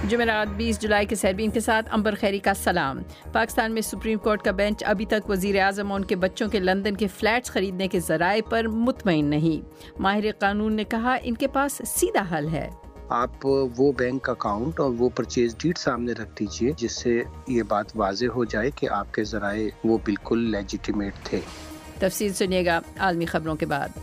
جمعرات 20 جولائی کے سیربین کے ساتھ امبر خیری کا سلام۔ پاکستان میں سپریم کورٹ کا بینچ ابھی تک وزیر اعظم اور ان کے بچوں کے لندن کے فلیٹس خریدنے کے ذرائع پر مطمئن نہیں۔ ماہر قانون نے کہا ان کے پاس سیدھا حل ہے۔ آپ وہ بینک اکاؤنٹ اور وہ پرچیز ڈیٹ سامنے رکھ دیجئے جس سے یہ بات واضح ہو جائے کہ آپ کے ذرائع وہ بالکل لیجیٹیمیٹ تھے۔ تفصیل سنیے گا عالمی خبروں کے بعد۔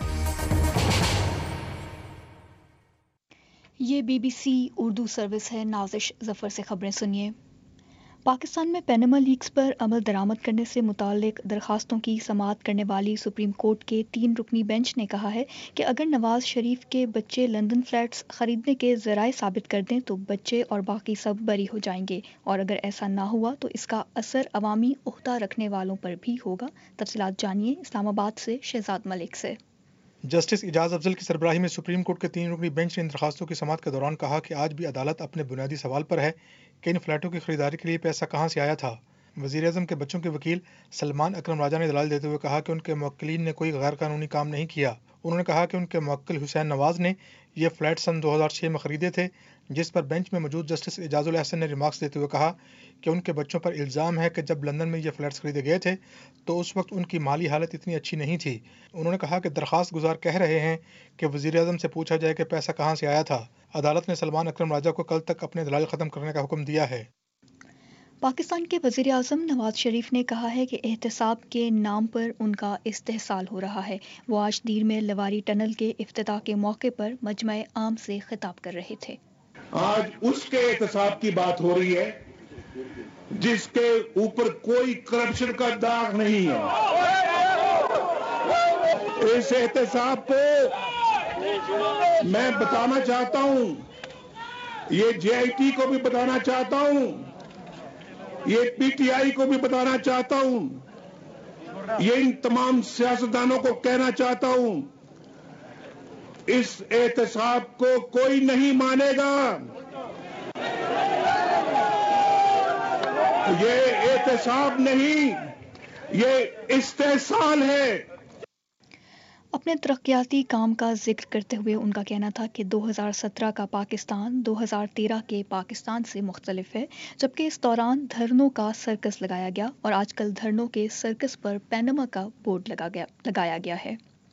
یہ BBC اردو سروس ہے۔ نازش ظفر سے خبریں سنیے۔ پاکستان میں پیناما لیکس پر عمل درآمد کرنے سے متعلق درخواستوں کی سماعت کرنے والی سپریم کورٹ کے 3 رکنی بینچ نے کہا ہے کہ اگر نواز شریف کے بچے لندن فلیٹس خریدنے کے ذرائع ثابت کر دیں تو بچے اور باقی سب بری ہو جائیں گے، اور اگر ایسا نہ ہوا تو اس کا اثر عوامی عہدہ رکھنے والوں پر بھی ہوگا۔ تفصیلات جانیے اسلام آباد سے شہزاد ملک سے۔ جسٹس اعجاز افضل کی سربراہی میں سپریم کورٹ کے 3 رکنی بینچ نے ان درخواستوں کی سماعت کے دوران کہا کہ آج بھی عدالت اپنے بنیادی سوال پر ہے کہ ان فلیٹوں کی خریداری کے لیے پیسہ کہاں سے آیا تھا۔ وزیر اعظم کے بچوں کے وکیل سلمان اکرم راجہ نے دلائل دیتے ہوئے کہا کہ ان کے موکلین نے کوئی غیر قانونی کام نہیں کیا۔ انہوں نے کہا کہ ان کے موکل حسین نواز نے یہ فلیٹ سن 2006 میں خریدے تھے، جس پر بینچ میں موجود جسٹس اعجاز الاحسن نے ریمارکس دیتے ہوئے کہا کہ ان کے بچوں پر الزام ہے کہ جب لندن میں یہ فلیٹس خریدے گئے تھے تو اس وقت ان کی مالی حالت اتنی اچھی نہیں تھی۔ انہوں نے کہا کہ درخواست گزار کہہ رہے ہیں کہ وزیر اعظم سے پوچھا جائے کہ پیسہ کہاں سے آیا تھا۔ عدالت نے سلمان اکرم راجہ کو کل تک اپنے دلائل ختم کرنے کا حکم دیا ہے۔ پاکستان کے وزیر اعظم نواز شریف نے کہا ہے کہ احتساب کے نام پر ان کا استحصال ہو رہا ہے۔ وہ آج دیر میں لواری ٹنل کے افتتاح کے موقع پر مجمع عام سے خطاب کر رہے تھے۔ آج اس کے احتساب کی بات ہو رہی ہے جس کے اوپر کوئی کرپشن کا داغ نہیں ہے۔ اس احتساب کو میں بتانا چاہتا ہوں، یہ JIT کو بھی بتانا چاہتا ہوں، یہ PTI کو بھی بتانا چاہتا ہوں، یہ ان تمام سیاستدانوں کو کہنا چاہتا ہوں، اس احتساب کو کوئی نہیں مانے گا۔ یہ احتساب نہیں، یہ استحصال ہے۔ اپنے ترقیاتی کام کا ذکر کرتے ہوئے ان کا کہنا تھا کہ 2017 کا پاکستان 2013 کے پاکستان سے مختلف ہے، جبکہ اس دوران دھرنوں کا سرکس لگایا گیا اور آج کل دھرنوں کے سرکس پر پیناما کا بورڈ لگایا گیا ہے۔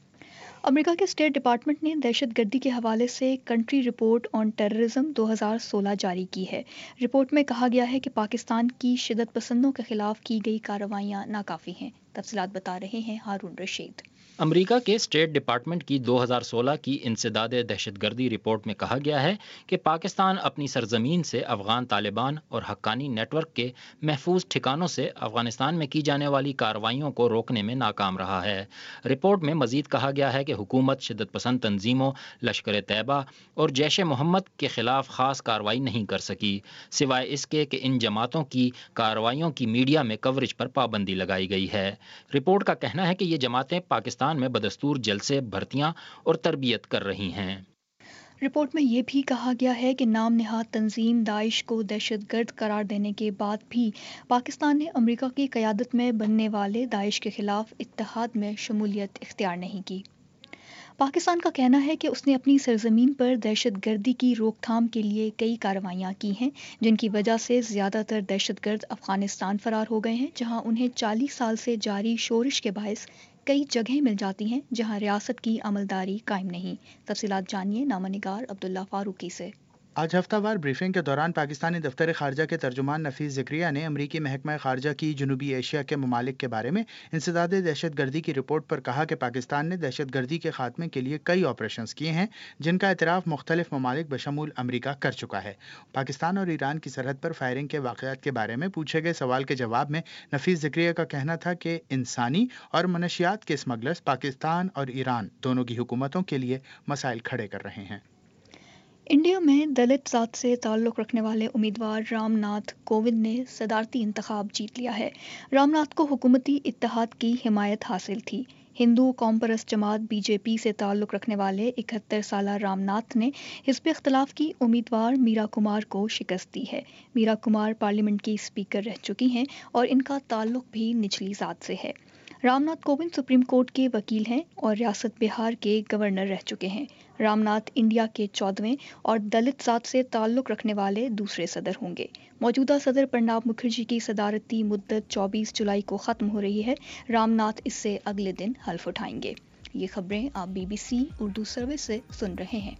امریکہ کے اسٹیٹ ڈپارٹمنٹ نے دہشت گردی کے حوالے سے کنٹری رپورٹ آن ٹیررزم 2016 جاری کی ہے۔ رپورٹ میں کہا گیا ہے کہ پاکستان کی شدت پسندوں کے خلاف کی گئی کارروائیاں ناکافی ہیں۔ تفصیلات بتا رہے ہیں ہارون رشید۔ امریکہ کے اسٹیٹ ڈپارٹمنٹ کی 2016 کی انسداد دہشت گردی رپورٹ میں کہا گیا ہے کہ پاکستان اپنی سرزمین سے افغان طالبان اور حقانی نیٹ ورک کے محفوظ ٹھکانوں سے افغانستان میں کی جانے والی کارروائیوں کو روکنے میں ناکام رہا ہے۔ رپورٹ میں مزید کہا گیا ہے کہ حکومت شدت پسند تنظیموں، لشکر طیبہ اور جیش محمد کے خلاف خاص کارروائی نہیں کر سکی، سوائے اس کے کہ ان جماعتوں کی کارروائیوں کی میڈیا میں کوریج پر پابندی لگائی گئی ہے۔ رپورٹ کا کہنا ہے کہ یہ جماعتیں پاکستان میں بدستور جلسے، بھرتیاں اور تربیت کر رہی ہیں۔ رپورٹ میں یہ بھی کہا گیا ہے کہ نام نہاد تنظیم داعش کو دہشت گرد قرار دینے کے بعد بھی پاکستان نے امریکہ کی قیادت میں بننے والے داعش کے خلاف اتحاد میں شمولیت اختیار نہیں کی۔ پاکستان کا کہنا ہے کہ اس نے اپنی سرزمین پر دہشت گردی کی روک تھام کے لیے کئی کارروائیاں کی ہیں، جن کی وجہ سے زیادہ تر دہشت گرد افغانستان فرار ہو گئے ہیں، جہاں انہیں 40 سال سے جاری شورش کے باعث کئی جگہیں مل جاتی ہیں جہاں ریاست کی عملداری قائم نہیں۔ تفصیلات جانیے نامہ نگار عبداللہ فاروقی سے۔ آج ہفتہ وار بریفنگ کے دوران پاکستانی دفتر خارجہ کے ترجمان نفیس زکریا نے امریکی محکمہ خارجہ کی جنوبی ایشیا کے ممالک کے بارے میں انسداد دہشت گردی کی رپورٹ پر کہا کہ پاکستان نے دہشت گردی کے خاتمے کے لیے کئی آپریشنز کیے ہیں، جن کا اعتراف مختلف ممالک بشمول امریکہ کر چکا ہے۔ پاکستان اور ایران کی سرحد پر فائرنگ کے واقعات کے بارے میں پوچھے گئے سوال کے جواب میں نفیس زکریا کا کہنا تھا کہ انسانی اور منشیات کے اسمگلرز پاکستان اور ایران دونوں کی حکومتوں کے لیے مسائل کھڑے کر رہے ہیں۔ انڈیا میں دلت ذات سے تعلق رکھنے والے امیدوار رام ناتھ کووند نے صدارتی انتخاب جیت لیا ہے۔ رام ناتھ کو حکومتی اتحاد کی حمایت حاصل تھی۔ ہندو قوم پرست جماعت BJP سے تعلق رکھنے والے 71 سالہ رام ناتھ نے حزب اختلاف کی امیدوار میرا کمار کو شکست دی ہے۔ میرا کمار پارلیمنٹ کی اسپیکر رہ چکی ہیں اور ان کا تعلق بھی نچلی ذات سے ہے۔ رام ناتھ کووند سپریم کورٹ کے وکیل ہیں اور ریاست بہار کے گورنر رہ چکے ہیں۔ رام ناتھ انڈیا کے 14ویں اور دلت ذات سے تعلق رکھنے والے دوسرے صدر ہوں گے۔ موجودہ صدر پرناب مکھرجی کی صدارتی مدت 24 جولائی کو ختم ہو رہی ہے۔ رام ناتھ اس سے اگلے دن حلف اٹھائیں گے۔ یہ خبریں آپ BBC اردو سروس سے سن رہے ہیں۔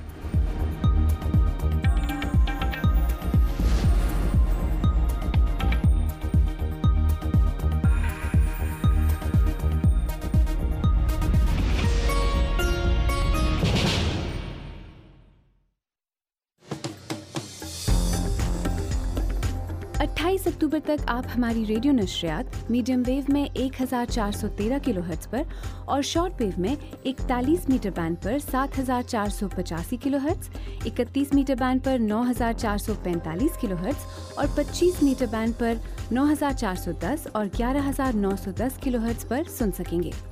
28 اکتوبر تک آپ ہماری ریڈیو نشریات میڈیم ویو میں 1413 کلو ہرٹز پر اور شارٹ ویو میں 41 میٹر بینڈ پر 7485 کلو ہرٹز، 31 میٹر بینڈ پر 9445 کلو ہرٹز اور 25 میٹر بینڈ پر 9410 اور 11910 کلو ہرٹز پر سن سکیں گے۔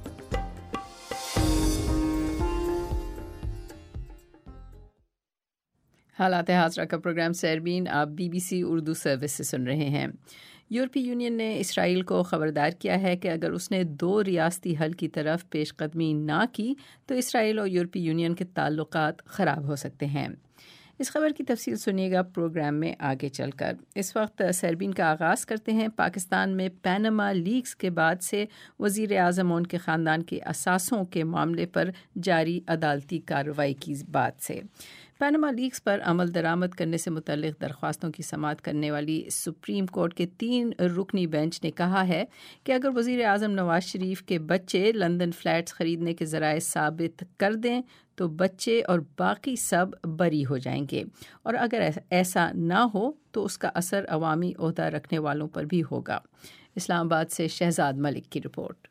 حالات حاضرہ کا پروگرام سیربین آپ BBC اردو سروس سے سن رہے ہیں۔ یورپی یونین نے اسرائیل کو خبردار کیا ہے کہ اگر اس نے 2 ریاستی حل کی طرف پیش قدمی نہ کی تو اسرائیل اور یورپی یونین کے تعلقات خراب ہو سکتے ہیں۔ اس خبر کی تفصیل سنیے گا پروگرام میں آگے چل کر۔ اس وقت سیربین کا آغاز کرتے ہیں پاکستان میں پیناما لیکس کے بعد سے وزیر اعظم اور ان کے خاندان کے اثاثوں کے معاملے پر جاری عدالتی کارروائی کی بات سے۔ پیناما لیکس پر عمل درآمد کرنے سے متعلق درخواستوں کی سماعت کرنے والی سپریم کورٹ کے 3 رکنی بینچ نے کہا ہے کہ اگر وزیر اعظم نواز شریف کے بچے لندن فلیٹس خریدنے کے ذرائع ثابت کر دیں تو بچے اور باقی سب بری ہو جائیں گے، اور اگر ایسا نہ ہو تو اس کا اثر عوامی عہدہ رکھنے والوں پر بھی ہوگا۔ اسلام آباد سے شہزاد ملک کی رپورٹ۔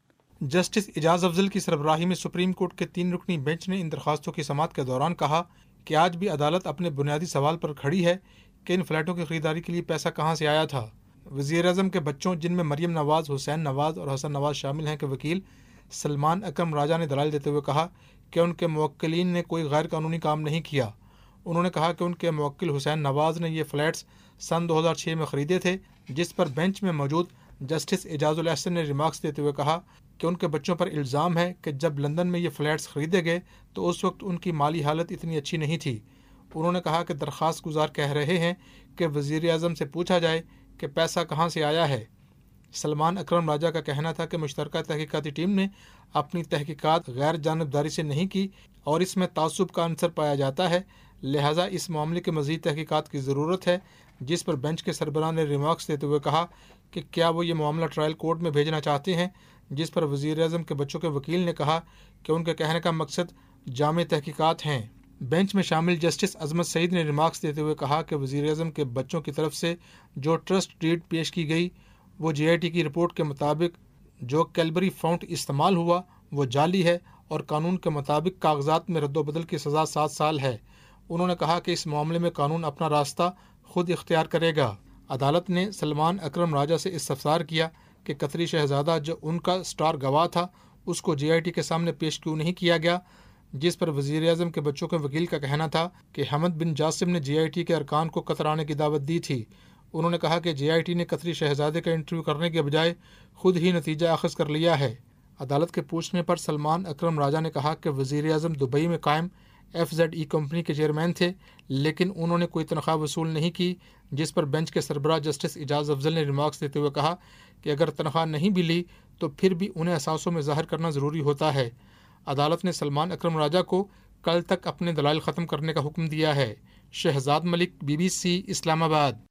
جسٹس اعجاز افضل کی سربراہی میں سپریم کورٹ کے 3 رکنی بینچ نے ان درخواستوں کی سماعت کے دوران کہا کہ آج بھی عدالت اپنے بنیادی سوال پر کھڑی ہے کہ ان فلیٹوں کی خریداری کے لیے پیسہ کہاں سے آیا تھا۔ وزیر اعظم کے بچوں جن میں مریم نواز، حسین نواز اور حسن نواز شامل ہیں کے وکیل سلمان اکرم راجہ نے دلائل دیتے ہوئے کہا کہ ان کے موکلین نے کوئی غیر قانونی کام نہیں کیا۔ انہوں نے کہا کہ ان کے موکل حسین نواز نے یہ فلیٹس سن 2006 میں خریدے تھے، جس پر بینچ میں موجود جسٹس اعجاز الاحسن نے ریمارکس دیتے ہوئے کہا کہ ان کے بچوں پر الزام ہے کہ جب لندن میں یہ فلیٹس خریدے گئے تو اس وقت ان کی مالی حالت اتنی اچھی نہیں تھی۔ انہوں نے کہا کہ درخواست گزار کہہ رہے ہیں کہ وزیر اعظم سے پوچھا جائے کہ پیسہ کہاں سے آیا ہے۔ سلمان اکرم راجہ کا کہنا تھا کہ مشترکہ تحقیقاتی ٹیم نے اپنی تحقیقات غیر جانبداری سے نہیں کی اور اس میں تعصب کا عنصر پایا جاتا ہے، لہٰذا اس معاملے کی مزید تحقیقات کی ضرورت ہے، جس پر بینچ کے سربراہ نے ریمارکس دیتے ہوئے کہا کہ کیا وہ یہ معاملہ ٹرائل کورٹ میں بھیجنا چاہتے ہیں، جس پر وزیر اعظم کے بچوں کے وکیل نے کہا کہ ان کے کہنے کا مقصد جامع تحقیقات ہیں۔ بینچ میں شامل جسٹس عظمت سعید نے ریمارکس دیتے ہوئے کہا کہ وزیر اعظم کے بچوں کی طرف سے جو ٹرسٹ ڈیڈ پیش کی گئی وہ JIT کی رپورٹ کے مطابق جو کیلبری فونٹ استعمال ہوا وہ جعلی ہے اور قانون کے مطابق کاغذات میں رد و بدل کی سزا 7 سال ہے۔ انہوں نے کہا کہ اس معاملے میں قانون اپنا راستہ خود اختیار کرے گا۔ عدالت نے سلمان اکرم راجہ سے استفسار کیا کہ قطری شہزادہ جو ان کا سٹار گواہ تھا اس کو JIT کے سامنے پیش کیوں نہیں کیا گیا، جس پر وزیر اعظم کے بچوں کے وکیل کا کہنا تھا کہ حمد بن جاسم نے JIT کے ارکان کو قطر آنے کی دعوت دی تھی۔ انہوں نے کہا کہ JIT نے قطری شہزادے کا انٹرویو کرنے کے بجائے خود ہی نتیجہ اخذ کر لیا ہے۔ عدالت کے پوچھنے پر سلمان اکرم راجہ نے کہا کہ وزیر اعظم دبئی میں قائم FZE کمپنی کے چیئرمین تھے، لیکن انہوں نے کوئی تنخواہ وصول نہیں کی، جس پر بینچ کے سربراہ جسٹس اعجاز افضل نے ریمارکس دیتے ہوئے کہا کہ اگر تنخواہ نہیں بھی لی تو پھر بھی انہیں اثاثوں میں ظاہر کرنا ضروری ہوتا ہے۔ عدالت نے سلمان اکرم راجہ کو کل تک اپنے دلائل ختم کرنے کا حکم دیا ہے۔ شہزاد ملک BBC اسلام آباد۔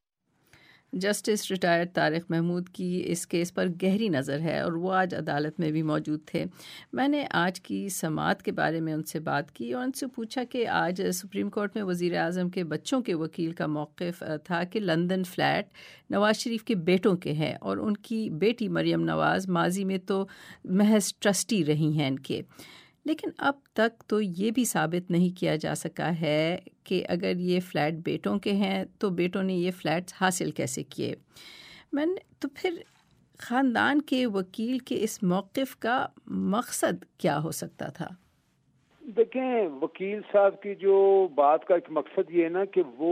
جسٹس ریٹائرڈ طارق محمود کی اس کیس پر گہری نظر ہے اور وہ آج عدالت میں بھی موجود تھے۔ میں نے آج کی سماعت کے بارے میں ان سے بات کی اور ان سے پوچھا کہ آج سپریم کورٹ میں وزیر اعظم کے بچوں کے وکیل کا موقف تھا کہ لندن فلیٹ نواز شریف کے بیٹوں کے ہیں اور ان کی بیٹی مریم نواز ماضی میں تو محض ٹرسٹی رہی ہیں ان کے، لیکن اب تک تو یہ بھی ثابت نہیں کیا جا سکا ہے کہ اگر یہ فلیٹ بیٹوں کے ہیں تو بیٹوں نے یہ فلیٹس حاصل کیسے کیے۔ تو پھر خاندان کے وکیل کے اس موقف کا مقصد کیا ہو سکتا تھا؟ دیکھیں، وکیل صاحب کی جو بات کا ایک مقصد یہ ہے نا کہ وہ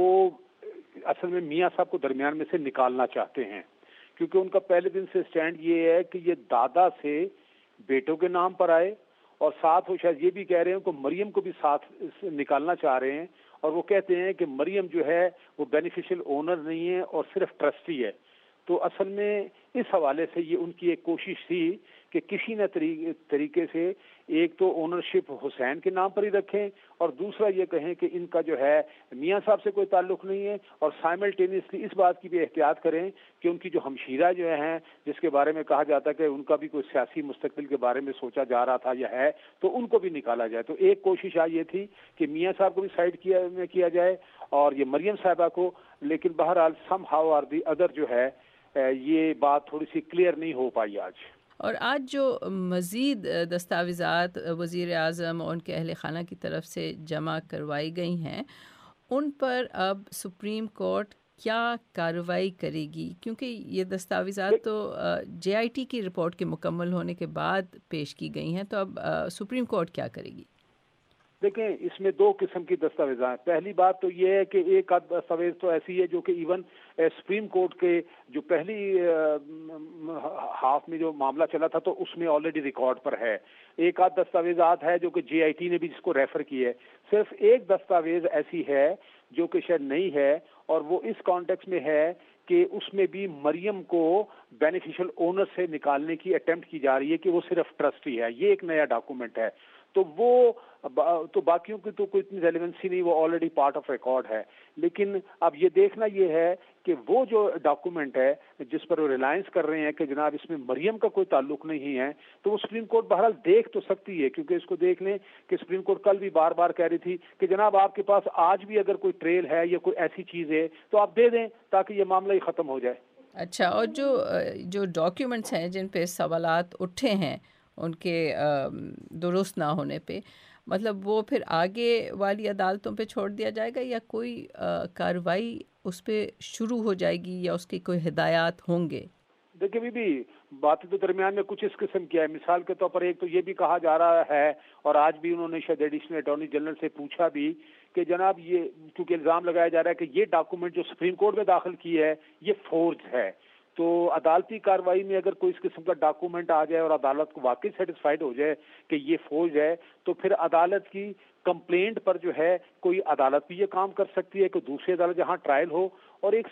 اصل میں میاں صاحب کو درمیان میں سے نکالنا چاہتے ہیں، کیونکہ ان کا پہلے دن سے سٹینڈ یہ ہے کہ یہ دادا سے بیٹوں کے نام پر آئے اور ساتھ وہ شاید یہ بھی کہہ رہے ہیں کہ مریم کو بھی ساتھ نکالنا چاہ رہے ہیں، اور وہ کہتے ہیں کہ مریم جو ہے وہ بینیفیشل اونر نہیں ہے اور صرف ٹرسٹی ہے۔ تو اصل میں اس حوالے سے یہ ان کی ایک کوشش تھی کہ کسی نہ طریقے سے ایک تو اونرشپ حسین کے نام پر ہی رکھیں، اور دوسرا یہ کہیں کہ ان کا جو ہے میاں صاحب سے کوئی تعلق نہیں ہے، اور سائملٹینیسلی اس بات کی بھی احتیاط کریں کہ ان کی جو ہمشیرہ جو ہیں جس کے بارے میں کہا جاتا ہے کہ ان کا بھی کوئی سیاسی مستقبل کے بارے میں سوچا جا رہا تھا یا ہے، تو ان کو بھی نکالا جائے۔ تو ایک کوشش یہ تھی کہ میاں صاحب کو بھی سائڈ کیا جائے اور یہ مریم صاحبہ کو، لیکن بہرحال سم ہاؤ اور دی ادر جو ہے یہ بات تھوڑی سی کلیئر نہیں ہو پائی آج۔ اور آج جو مزید دستاویزات وزیر اعظم اور ان کے اہل خانہ کی طرف سے جمع کروائی گئی ہیں، ان پر اب سپریم کورٹ کیا کارروائی کرے گی؟ کیونکہ یہ دستاویزات تو جے آئی ٹی کی رپورٹ کے مکمل ہونے کے بعد پیش کی گئی ہیں، تو اب سپریم کورٹ کیا کرے گی؟ دیکھیں، اس میں دو قسم کی دستاویزات ہیں۔ پہلی بات تو یہ ہے کہ ایک آدھ دستاویز تو ایسی ہے جو کہ ایون سپریم کورٹ کے جو پہلی ہاف میں جو معاملہ چلا تھا تو اس میں آلریڈی ریکارڈ پر ہے۔ ایک آدھ دستاویزات ہے جو کہ جے آئی ٹی نے بھی جس کو ریفر کی ہے۔ صرف ایک دستاویز ایسی ہے جو کہ شاید نہیں ہے، اور وہ اس کانٹیکس میں ہے کہ اس میں بھی مریم کو بینیفیشل اونر سے نکالنے کی اٹیمپٹ کی جا رہی ہے کہ وہ صرف ٹرسٹی ہے۔ یہ ایک نیا ڈاکومنٹ ہے، تو وہ تو باقیوں کی تو کوئی اتنی ریلیونسی نہیں، وہ آلریڈی پارٹ آف ریکارڈ ہے۔ لیکن اب یہ دیکھنا یہ ہے کہ وہ جو ڈاکومنٹ ہے جس پر وہ ریلائنس کر رہے ہیں کہ جناب اس میں مریم کا کوئی تعلق نہیں ہے، تو وہ سپریم کورٹ بہرحال دیکھ تو سکتی ہے، کیونکہ اس کو دیکھ لیں کہ سپریم کورٹ کل بھی بار بار کہہ رہی تھی کہ جناب آپ کے پاس آج بھی اگر کوئی ٹریل ہے یا کوئی ایسی چیز ہے تو آپ دے دیں تاکہ یہ معاملہ ہی ختم ہو جائے۔ اچھا، اور جو ڈاکیومنٹس ہیں جن پہ سوالات اٹھے ہیں ان کے درست نہ ہونے پہ، مطلب وہ پھر آگے والی عدالتوں پہ چھوڑ دیا جائے گا یا کوئی کارروائی اس پہ شروع ہو جائے گی یا اس کی کوئی ہدایات ہوں گے؟ دیکھیں بھی باتیں تو درمیان میں کچھ اس قسم کی ہے۔ مثال کے طور پر ایک تو یہ بھی کہا جا رہا ہے، اور آج بھی انہوں نے شاید ایڈیشنل اٹارنی جنرل سے پوچھا بھی کہ جناب یہ کیونکہ الزام لگایا جا رہا ہے کہ یہ ڈاکومنٹ جو سپریم کورٹ میں داخل کی ہے یہ فورج ہے، تو عدالتی کارروائی میں اگر کوئی اس قسم کا ڈاکومنٹ آ جائے اور عدالت کو واقعی سیٹسفائیڈ ہو جائے کہ یہ فورج ہے، تو پھر عدالت کی کمپلینٹ پر جو ہے کوئی عدالت بھی یہ کام کر سکتی ہے کہ دوسری عدالت جہاں ٹرائل ہو، اور ایک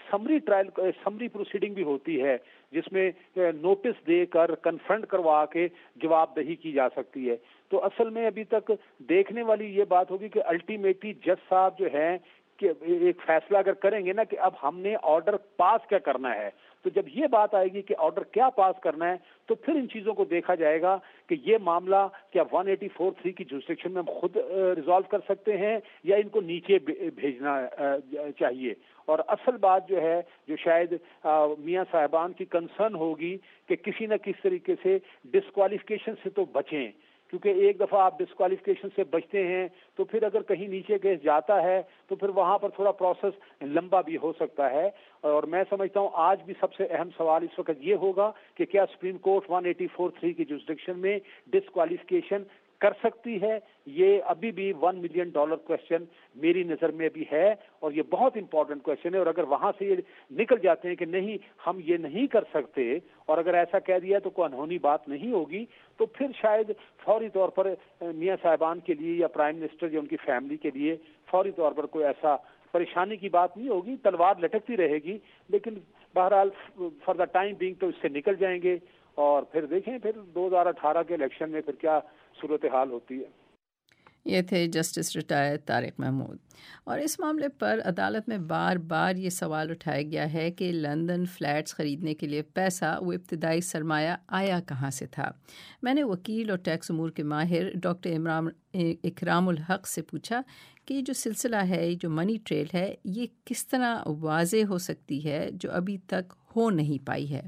سمری پروسیڈنگ بھی ہوتی ہے جس میں نوٹس دے کر کنفرنٹ کروا کے جواب دہی کی جا سکتی ہے۔ تو اصل میں ابھی تک دیکھنے والی یہ بات ہوگی کہ الٹیمیٹلی جج صاحب جو ہیں کہ ایک فیصلہ اگر کریں گے نا کہ اب ہم نے آرڈر پاس کیا کرنا ہے، تو جب یہ بات آئے گی کہ آرڈر کیا پاس کرنا ہے تو پھر ان چیزوں کو دیکھا جائے گا کہ یہ معاملہ کیا 184(3) کی جوریسڈکشن میں ہم خود ریزالو کر سکتے ہیں یا ان کو نیچے بھیجنا چاہیے۔ اور اصل بات جو ہے جو شاید میاں صاحبان کی کنسرن ہوگی کہ کسی نہ کسی طریقے سے ڈسکوالیفیکیشن سے تو بچیں، کیونکہ ایک دفعہ آپ ڈسکوالیفیکیشن سے بچتے ہیں تو پھر اگر کہیں نیچے کیس جاتا ہے تو پھر وہاں پر تھوڑا پروسیس لمبا بھی ہو سکتا ہے۔ اور میں سمجھتا ہوں آج بھی سب سے اہم سوال اس وقت یہ ہوگا کہ کیا سپریم کورٹ 184(3) کی جوریسڈکشن میں ڈسکوالیفیکیشن کر سکتی ہے؟ یہ ابھی بھی $1 ملین کویسچن میری نظر میں بھی ہے، اور یہ بہت امپورٹنٹ کویسچن ہے، اور اگر وہاں سے یہ نکل جاتے ہیں کہ نہیں ہم یہ نہیں کر سکتے، اور اگر ایسا کہہ دیا تو کوئی انہونی بات نہیں ہوگی، تو پھر شاید فوری طور پر میاں صاحبان کے لیے یا پرائم منسٹر یا ان کی فیملی کے لیے فوری طور پر کوئی ایسا پریشانی کی بات نہیں ہوگی، تلوار لٹکتی رہے گی، لیکن بہرحال فار دا ٹائم بینگ تو اس سے نکل جائیں گے، اور پھر دیکھیں پھر 2018 کے الیکشن میں پھر کیا صورتحال ہوتی ہے۔ یہ تھے جسٹس ریٹائر طارق محمود۔ اور اس معاملے پر عدالت میں بار بار یہ سوال اٹھایا گیا ہے کہ لندن فلیٹس خریدنے کے لیے پیسہ وہ ابتدائی سرمایہ آیا کہاں سے تھا۔ میں نے وکیل اور ٹیکس امور کے ماہر ڈاکٹر اکرام الحق سے پوچھا کہ یہ جو سلسلہ ہے، یہ جو منی ٹریل ہے، یہ کس طرح واضح ہو سکتی ہے جو ابھی تک ہو نہیں پائی ہے۔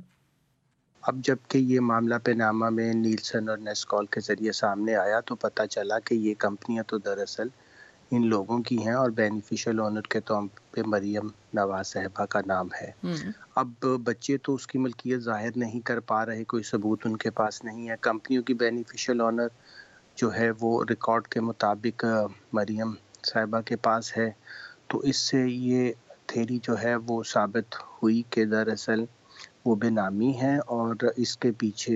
اب جب کہ یہ معاملہ پہ نامہ میں نیلسن اور نیسکال کے ذریعے سامنے آیا تو پتہ چلا کہ یہ کمپنیاں تو دراصل ان لوگوں کی ہیں اور بینیفیشل اونر کے طور پہ مریم نواز صاحبہ کا نام ہے۔ اب بچے تو اس کی ملکیت ظاہر نہیں کر پا رہے، کوئی ثبوت ان کے پاس نہیں ہے۔ کمپنیوں کی بینیفیشل اونر جو ہے وہ ریکارڈ کے مطابق مریم صاحبہ کے پاس ہے، تو اس سے یہ تھیری جو ہے وہ ثابت ہوئی کہ دراصل وہ بے نامی ہے اور اس کے پیچھے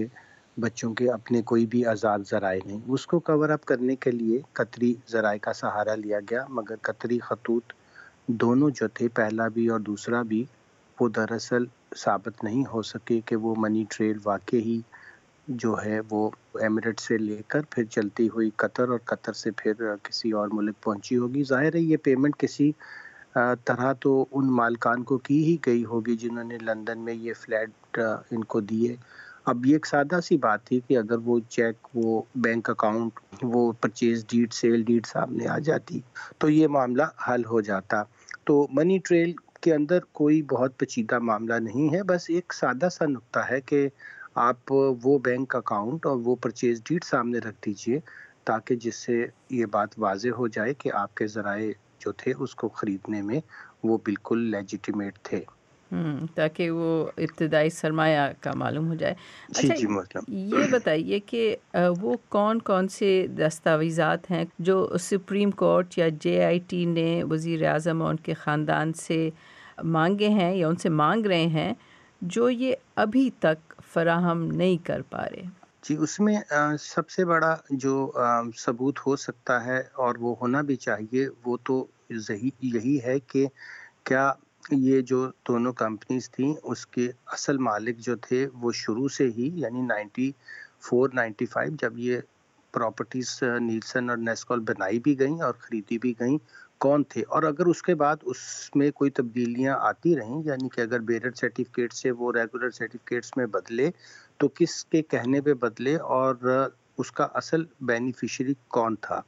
بچوں کے اپنے کوئی بھی آزاد ذرائع نہیں. اس کو کور اپ کرنے کے لیے قطری ذرائع کا سہارا لیا گیا، مگر قطری خطوط دونوں جو تھے، پہلا بھی اور دوسرا بھی، وہ دراصل ثابت نہیں ہو سکے کہ وہ منی ٹریل واقعی جو ہے وہ ایمریٹ سے لے کر پھر چلتی ہوئی قطر اور قطر سے پھر کسی اور ملک پہنچی ہوگی. ظاہر ہے یہ پیمنٹ کسی طرح تو ان مالکان کو کی ہی گئی ہوگی جنہوں نے لندن میں یہ فلیٹ ان کو دیے. اب یہ ایک سادہ سی بات تھی کہ اگر وہ چیک، وہ بینک اکاؤنٹ، وہ پرچیز ڈیڈ، سیل ڈیڈ سامنے آ جاتی تو یہ معاملہ حل ہو جاتا. تو منی ٹریل کے اندر کوئی بہت پیچیدہ معاملہ نہیں ہے، بس ایک سادہ سا نقطہ ہے کہ آپ وہ بینک اکاؤنٹ اور وہ پرچیز ڈیڈ سامنے رکھ دیجئے تاکہ جس سے یہ بات واضح ہو جائے کہ آپ کے ذرائع جو تھے اس کو خریدنے میں وہ بالکل لیجیٹیمیٹ تھے، تاکہ وہ ابتدائی سرمایہ کا معلوم ہو جائے. اچھا جی محترم. یہ بتائیے کہ وہ کون کون سے دستاویزات ہیں جو سپریم کورٹ یا JIT نے وزیر اعظم اور ان کے خاندان سے مانگے ہیں یا ان سے مانگ رہے ہیں جو یہ ابھی تک فراہم نہیں کر پا رہے؟ جی، اس میں سب سے بڑا جو ثبوت ہو سکتا ہے اور وہ ہونا بھی چاہیے وہ تو یہی ہے کہ کیا یہ جو دونوں کمپنیز تھیں اس کے اصل مالک جو تھے وہ شروع سے ہی، یعنی 94-95 جب یہ پراپرٹیز نیلسن اور نیسکول بنائی بھی گئیں اور خریدی بھی گئیں، کون تھے، اور اگر اس کے بعد اس میں کوئی تبدیلیاں آتی رہیں، یعنی کہ اگر بیرر سرٹیفکیٹ سے وہ ریگولر سرٹیفکیٹس میں بدلے تو کس کے کہنے پہ بدلے اور اس کا اصل بینیفیشری کون تھا.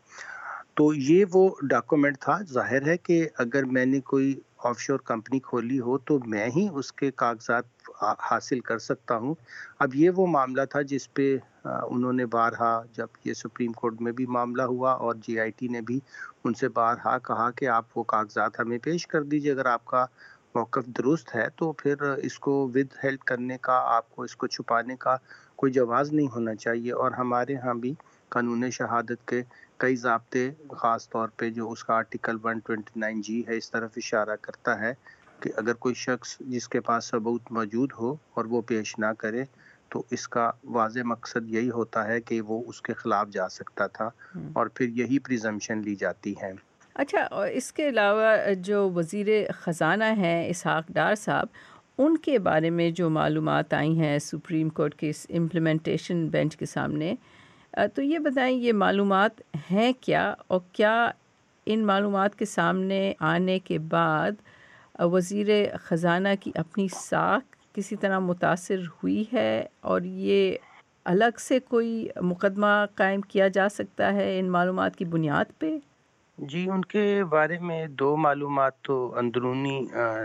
تو یہ وہ ڈاکومنٹ تھا. ظاہر ہے کہ اگر میں نے کوئی آف شور کمپنی کھولی ہو تو میں ہی اس کے کاغذات حاصل کر سکتا ہوں. اب یہ وہ معاملہ تھا جس پہ انہوں نے بارہا، جب یہ سپریم کورٹ میں بھی معاملہ ہوا اور JIT نے بھی ان سے بارہا کہا کہ آپ وہ کاغذات ہمیں پیش کر دیجئے، اگر آپ کا موقف درست ہے تو پھر اس کو ود ہیلڈ کرنے کا، آپ کو اس کو چھپانے کا کوئی جواز نہیں ہونا چاہیے. اور ہمارے ہاں بھی قانون شہادت کے کئی ضابطے، خاص طور پہ جو اس کا آرٹیکل 129G ہے، اس طرف اشارہ کرتا ہے کہ اگر کوئی شخص جس کے پاس ثبوت موجود ہو اور وہ پیش نہ کرے تو اس کا واضح مقصد یہی ہوتا ہے کہ وہ اس کے خلاف جا سکتا تھا اور پھر یہی پریزمپشن لی جاتی ہے. اچھا، اور اس کے علاوہ جو وزیر خزانہ ہیں اسحاق ڈار صاحب، ان کے بارے میں جو معلومات آئی ہیں سپریم کورٹ کے اس امپلیمنٹیشن بینچ کے سامنے، تو یہ بتائیں یہ معلومات ہیں کیا، اور کیا ان معلومات کے سامنے آنے کے بعد وزیر خزانہ کی اپنی ساکھ کسی طرح متاثر ہوئی ہے اور یہ الگ سے کوئی مقدمہ قائم کیا جا سکتا ہے ان معلومات کی بنیاد پہ؟ جی، ان کے بارے میں دو معلومات تو اندرونی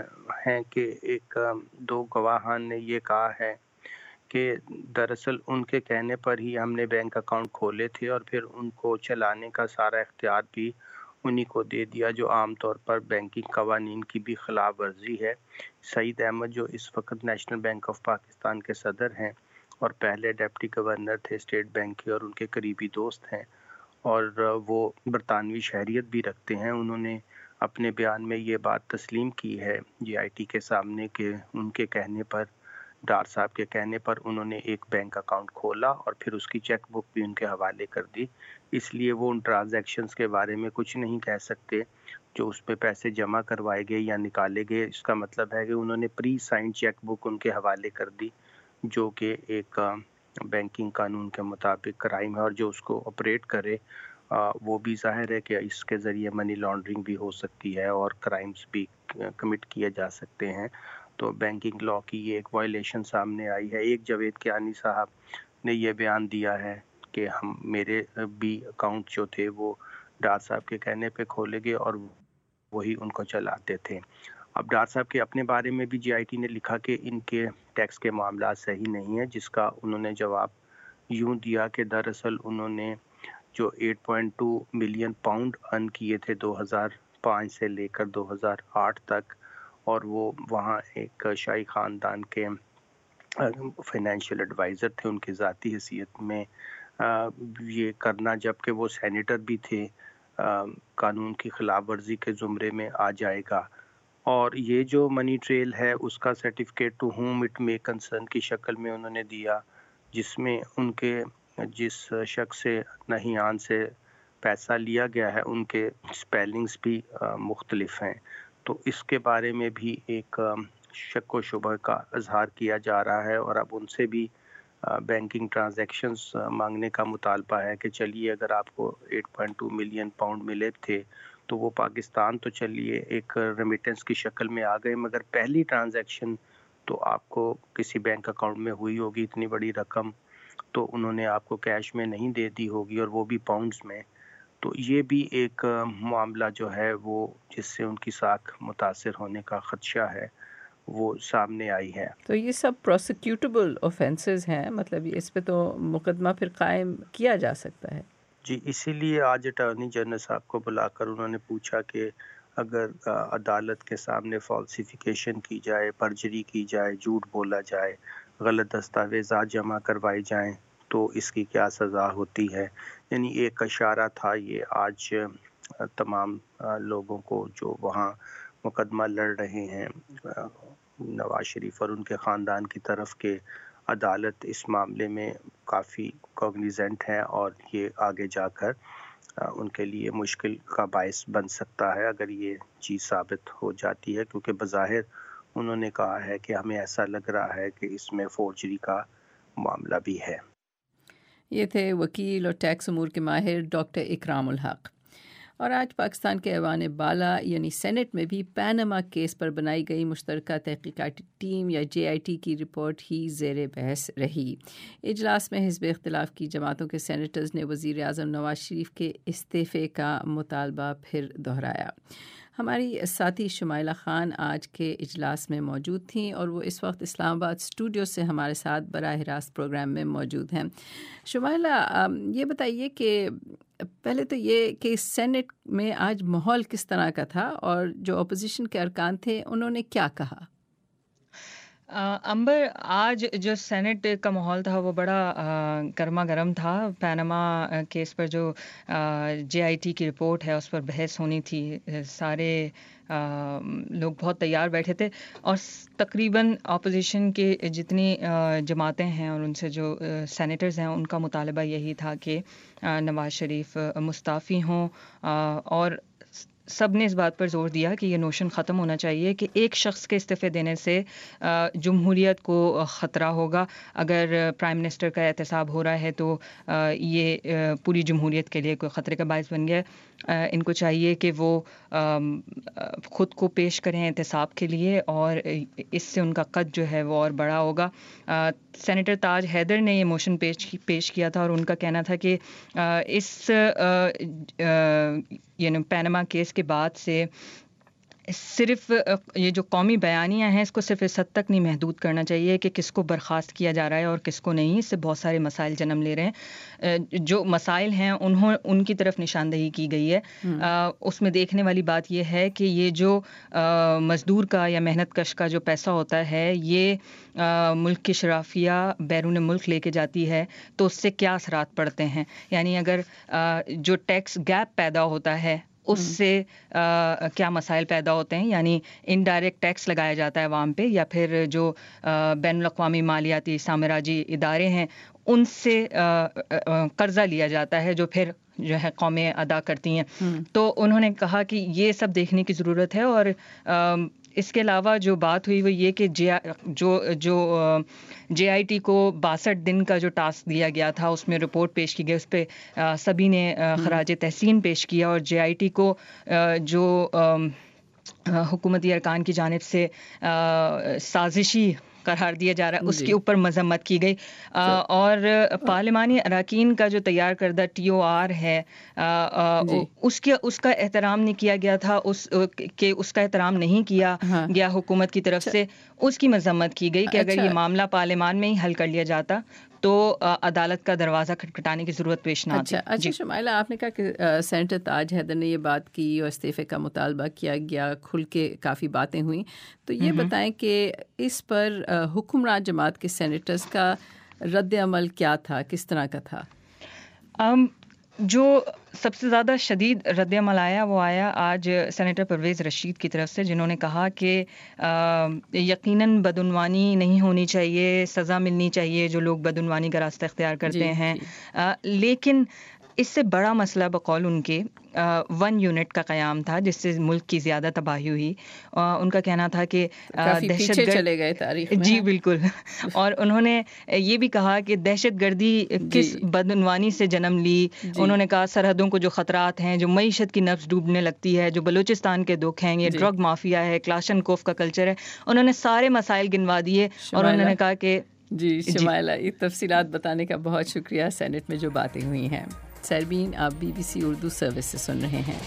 ہیں کہ ایک دو گواہان نے یہ کہا ہے کہ دراصل ان کے کہنے پر ہی ہم نے بینک اکاؤنٹ کھولے تھے اور پھر ان کو چلانے کا سارا اختیار بھی انہی کو دے دیا، جو عام طور پر بینکنگ قوانین کی بھی خلاف ورزی ہے. سعید احمد جو اس وقت نیشنل بینک آف پاکستان کے صدر ہیں اور پہلے ڈپٹی گورنر تھے اسٹیٹ بینک کے اور ان کے قریبی دوست ہیں اور وہ برطانوی شہریت بھی رکھتے ہیں، انہوں نے اپنے بیان میں یہ بات تسلیم کی ہے JIT کے سامنے کہ ان کے کہنے پر، ڈار صاحب کے کہنے پر انہوں نے ایک بینک اکاؤنٹ کھولا اور پھر اس کی چیک بک بھی ان کے حوالے کر دی. اس لیے وہ ان ٹرانزیکشنز کے بارے میں کچھ نہیں کہہ سکتے جو اس پہ پیسے جمع کروائے گئے یا نکالے گئے. اس کا مطلب ہے کہ انہوں نے پری سائن چیک بک ان کے حوالے کر دی، جو کہ ایک بینکنگ قانون کے مطابق کرائم ہے، اور جو اس کو آپریٹ کرے وہ بھی ظاہر ہے کہ اس کے ذریعے منی لانڈرنگ بھی ہو سکتی ہے اور کرائمز بھی کمٹ کیے جا سکتے ہیں. تو بینکنگ لا کی یہ ایک وائلیشن سامنے آئی ہے. ایک جاوید کیانی صاحب نے یہ بیان دیا ہے کہ میرے بھی اکاؤنٹ جو تھے وہ ڈار صاحب کے کہنے پہ کھولے گئے اور وہی ان کو چلاتے تھے. اب ڈار صاحب کے اپنے بارے میں بھی JIT نے لکھا کہ ان کے ٹیکس کے معاملات صحیح نہیں ہیں، جس کا انہوں نے جواب یوں دیا کہ دراصل انہوں نے جو 8.2 ملین پاؤنڈ ارن کیے تھے 2005 سے لے کر 2008 تک، اور وہ وہاں ایک شاہی خاندان کے فائنینشیل ایڈوائزر تھے ان کی ذاتی حیثیت میں، یہ کرنا جبکہ وہ سینیٹر بھی تھے، قانون کی خلاف ورزی کے زمرے میں آ جائے گا. اور یہ جو منی ٹریل ہے اس کا certificate to whom it may concern کی شکل میں انہوں نے دیا، جس میں ان کے جس شخص سے نہیان سے پیسہ لیا گیا ہے ان کے سپیلنگز بھی مختلف ہیں. تو اس کے بارے میں بھی ایک شک و شبہ کا اظہار کیا جا رہا ہے، اور اب ان سے بھی بینکنگ ٹرانزیکشنز مانگنے کا مطالبہ ہے کہ چلیے اگر آپ کو 8.2 ملین پاؤنڈ ملے تھے تو وہ پاکستان تو چلیے ایک ریمیٹنس کی شکل میں آ گئے، مگر پہلی ٹرانزیکشن تو آپ کو کسی بینک اکاؤنٹ میں ہوئی ہوگی، اتنی بڑی رقم تو انہوں نے آپ کو کیش میں نہیں دے دی ہوگی، اور وہ بھی پاؤنڈز میں. تو یہ بھی ایک معاملہ جو ہے وہ جس سے ان کی ساکھ متاثر ہونے کا خدشہ ہے وہ سامنے آئی ہے. تو یہ سب پروسیکیوٹیبل اوفینسز ہیں، مطلب اس پہ تو مقدمہ پھر قائم کیا جا سکتا ہے. جی، اسی لیے آج اٹارنی جنرل صاحب کو بلا کر انہوں نے پوچھا کہ اگر عدالت کے سامنے فالسیفیکیشن کی جائے، پرجری کی جائے، جھوٹ بولا جائے، غلط دستاویزات جمع کروائے جائیں تو اس کی کیا سزا ہوتی ہے. یعنی ایک اشارہ تھا یہ آج تمام لوگوں کو جو وہاں مقدمہ لڑ رہے ہیں نواز شریف اور ان کے خاندان کی طرف کہ عدالت اس معاملے میں کافی کوگنیزنٹ ہے، اور یہ آگے جا کر ان کے لیے مشکل کا باعث بن سکتا ہے اگر یہ چیز ثابت ہو جاتی ہے، کیونکہ بظاہر انہوں نے کہا ہے کہ ہمیں ایسا لگ رہا ہے کہ اس میں فورجری کا معاملہ بھی ہے. یہ تھے وکیل اور ٹیکس امور کے ماہر ڈاکٹر اکرام الحق. اور آج پاکستان کے ایوان بالا یعنی سینٹ میں بھی پینما کیس پر بنائی گئی مشترکہ تحقیقاتی ٹیم یا JIT کی رپورٹ ہی زیر بحث رہی. اجلاس میں حزب اختلاف کی جماعتوں کے سینیٹرز نے وزیر اعظم نواز شریف کے استعفے کا مطالبہ پھر دہرایا. ہماری ساتھی شمائلہ خان آج کے اجلاس میں موجود تھیں اور وہ اس وقت اسلام آباد اسٹوڈیو سے ہمارے ساتھ براہ راست پروگرام میں موجود ہیں. شمائلہ، یہ بتائیے کہ پہلے تو یہ کہ سینٹ میں آج ماحول کس طرح کا تھا اور جو اپوزیشن کے ارکان تھے انہوں نے کیا کہا؟ امبر، آج جو سینٹ کا ماحول تھا وہ بڑا گرما گرم تھا. پینما کیس پر جو JIT کی رپورٹ ہے اس پر بحث ہونی تھی. سارے لوگ بہت تیار بیٹھے تھے اور تقریباً اپوزیشن کے جتنی جماعتیں ہیں اور ان سے جو سینیٹرز ہیں ان کا مطالبہ یہی تھا کہ نواز شریف مستعفی ہوں، اور سب نے اس بات پر زور دیا کہ یہ نوشن ختم ہونا چاہیے کہ ایک شخص کے استعفے دینے سے جمہوریت کو خطرہ ہوگا. اگر پرائم منسٹر کا احتساب ہو رہا ہے تو یہ پوری جمہوریت کے لیے کوئی خطرے کا باعث بن گیا. ان کو چاہیے کہ وہ خود کو پیش کریں احتساب کے لیے، اور اس سے ان کا قد جو ہے وہ اور بڑا ہوگا. سینیٹر تاج حیدر نے یہ موشن پیش کیا تھا اور ان کا کہنا تھا کہ اس پینما کیس کے بعد سے صرف یہ جو قومی بیانیاں ہیں اس کو صرف اس حد تک نہیں محدود کرنا چاہیے کہ کس کو برخاست کیا جا رہا ہے اور کس کو نہیں. اس سے بہت سارے مسائل جنم لے رہے ہیں. جو مسائل ہیں ان کی طرف نشاندہی کی گئی ہے. اس میں دیکھنے والی بات یہ ہے کہ یہ جو مزدور کا یا محنت کش کا جو پیسہ ہوتا ہے یہ ملک کی شرافیہ بیرون ملک لے کے جاتی ہے تو اس سے کیا اثرات پڑتے ہیں. یعنی اگر جو ٹیکس گیپ پیدا ہوتا ہے اس سے کیا مسائل پیدا ہوتے ہیں. یعنی انڈائریکٹ ٹیکس لگایا جاتا ہے عوام پہ، یا پھر جو بین الاقوامی مالیاتی سامراجی ادارے ہیں ان سے قرضہ لیا جاتا ہے جو پھر جو ہے قومیں ادا کرتی ہیں. تو انہوں نے کہا کہ یہ سب دیکھنے کی ضرورت ہے. اور اس کے علاوہ جو بات ہوئی وہ یہ کہ جو JIT کو 62 دن کا جو ٹاسک دیا گیا تھا اس میں رپورٹ پیش کی گئی، اس پہ سبھی نے خراج تحسین پیش کیا. اور JIT کو جو حکومتی ارکان کی جانب سے سازشی قرار دیا جا رہا ہے اس کے اوپر مذمت کی گئی. اور پارلیمانی اراکین کا جو تیار کردہ TOR ہے اس کا احترام نہیں کیا گیا تھا، اس کا احترام نہیں کیا گیا حکومت کی طرف سے. اس کی مذمت کی گئی کہ اگر یہ معاملہ پارلیمان میں ہی حل کر لیا جاتا تو عدالت کا دروازہ کھٹکھٹانے کی ضرورت پیش نہ آتی. اچھا شمائلہ، آپ نے کہا کہ سینیٹر تاج حیدر نے یہ بات کی اور استعفے کا مطالبہ کیا گیا، کھل کے کافی باتیں ہوئیں. تو یہ بتائیں کہ اس پر حکمران جماعت کے سینیٹرز کا رد عمل کیا تھا، کس طرح کا تھا؟ جو سب سے زیادہ شدید رد عمل آیا وہ آیا آج سینیٹر پرویز رشید کی طرف سے، جنہوں نے کہا کہ یقیناً بدعنوانی نہیں ہونی چاہیے، سزا ملنی چاہیے جو لوگ بدعنوانی کا راستہ اختیار کرتے ہیں، لیکن اس سے بڑا مسئلہ بقول ان کے 1 یونٹ کا قیام تھا جس سے ملک کی زیادہ تباہی ہوئی. ان کا کہنا تھا کہ دہشت گرد چلے گئے تاریخ میں. جی بالکل. اور انہوں نے یہ بھی کہا کہ دہشت گردی کس بدعنوانی سے جنم لی. انہوں نے کہا سرحدوں کو جو خطرات ہیں، جو معیشت کی نبض ڈوبنے لگتی ہے، جو بلوچستان کے دکھ ہیں، یہ ڈرگ مافیا ہے، کلاشنکوف کا کلچر ہے، انہوں نے سارے مسائل گنوا دیے اور انہوں نے کہا کہ شمائلہ یہ تفصیلات بتانے کا بہت شکریہ. سینٹ میں جو باتیں ہوئی ہیں. سربین آپ BBC اردو سروس سے سن رہے ہیں.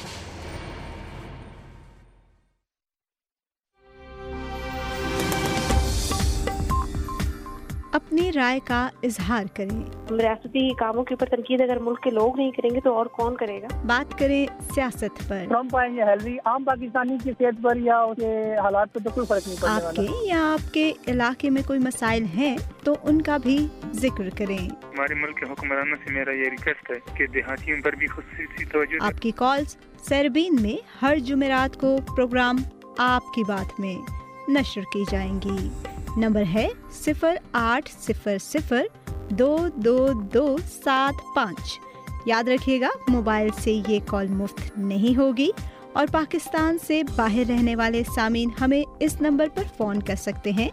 اپنی رائے کا اظہار کریں. ریاستی کاموں کے اوپر تنقید اگر ملک کے لوگ نہیں کریں گے تو اور کون کرے گا؟ بات کریں سیاست پر. ٹرمپ آئیں یا ہیلری، عام پاکستانی کی صحت پر یا اس کے حالات پر تو کوئی فرق نہیں پڑنے والا. آپ کے یا آپ کے علاقے میں کوئی مسائل ہیں تو ان کا بھی ذکر کریں. ہمارے ملک کے حکمرانوں سے میرا یہ ریکویسٹ ہے کہ دیہاتیوں پر بھی خصوصی توجہ. آپ کی کالز سربین میں ہر جمعرات کو پروگرام آپ کی بات میں نشر کی جائیں گی. نمبر ہے 0800-222-75. یاد رکھیے گا موبائل سے یہ کال مفت نہیں ہوگی اور پاکستان سے باہر رہنے والے سامعین ہمیں اس نمبر پر فون کر سکتے ہیں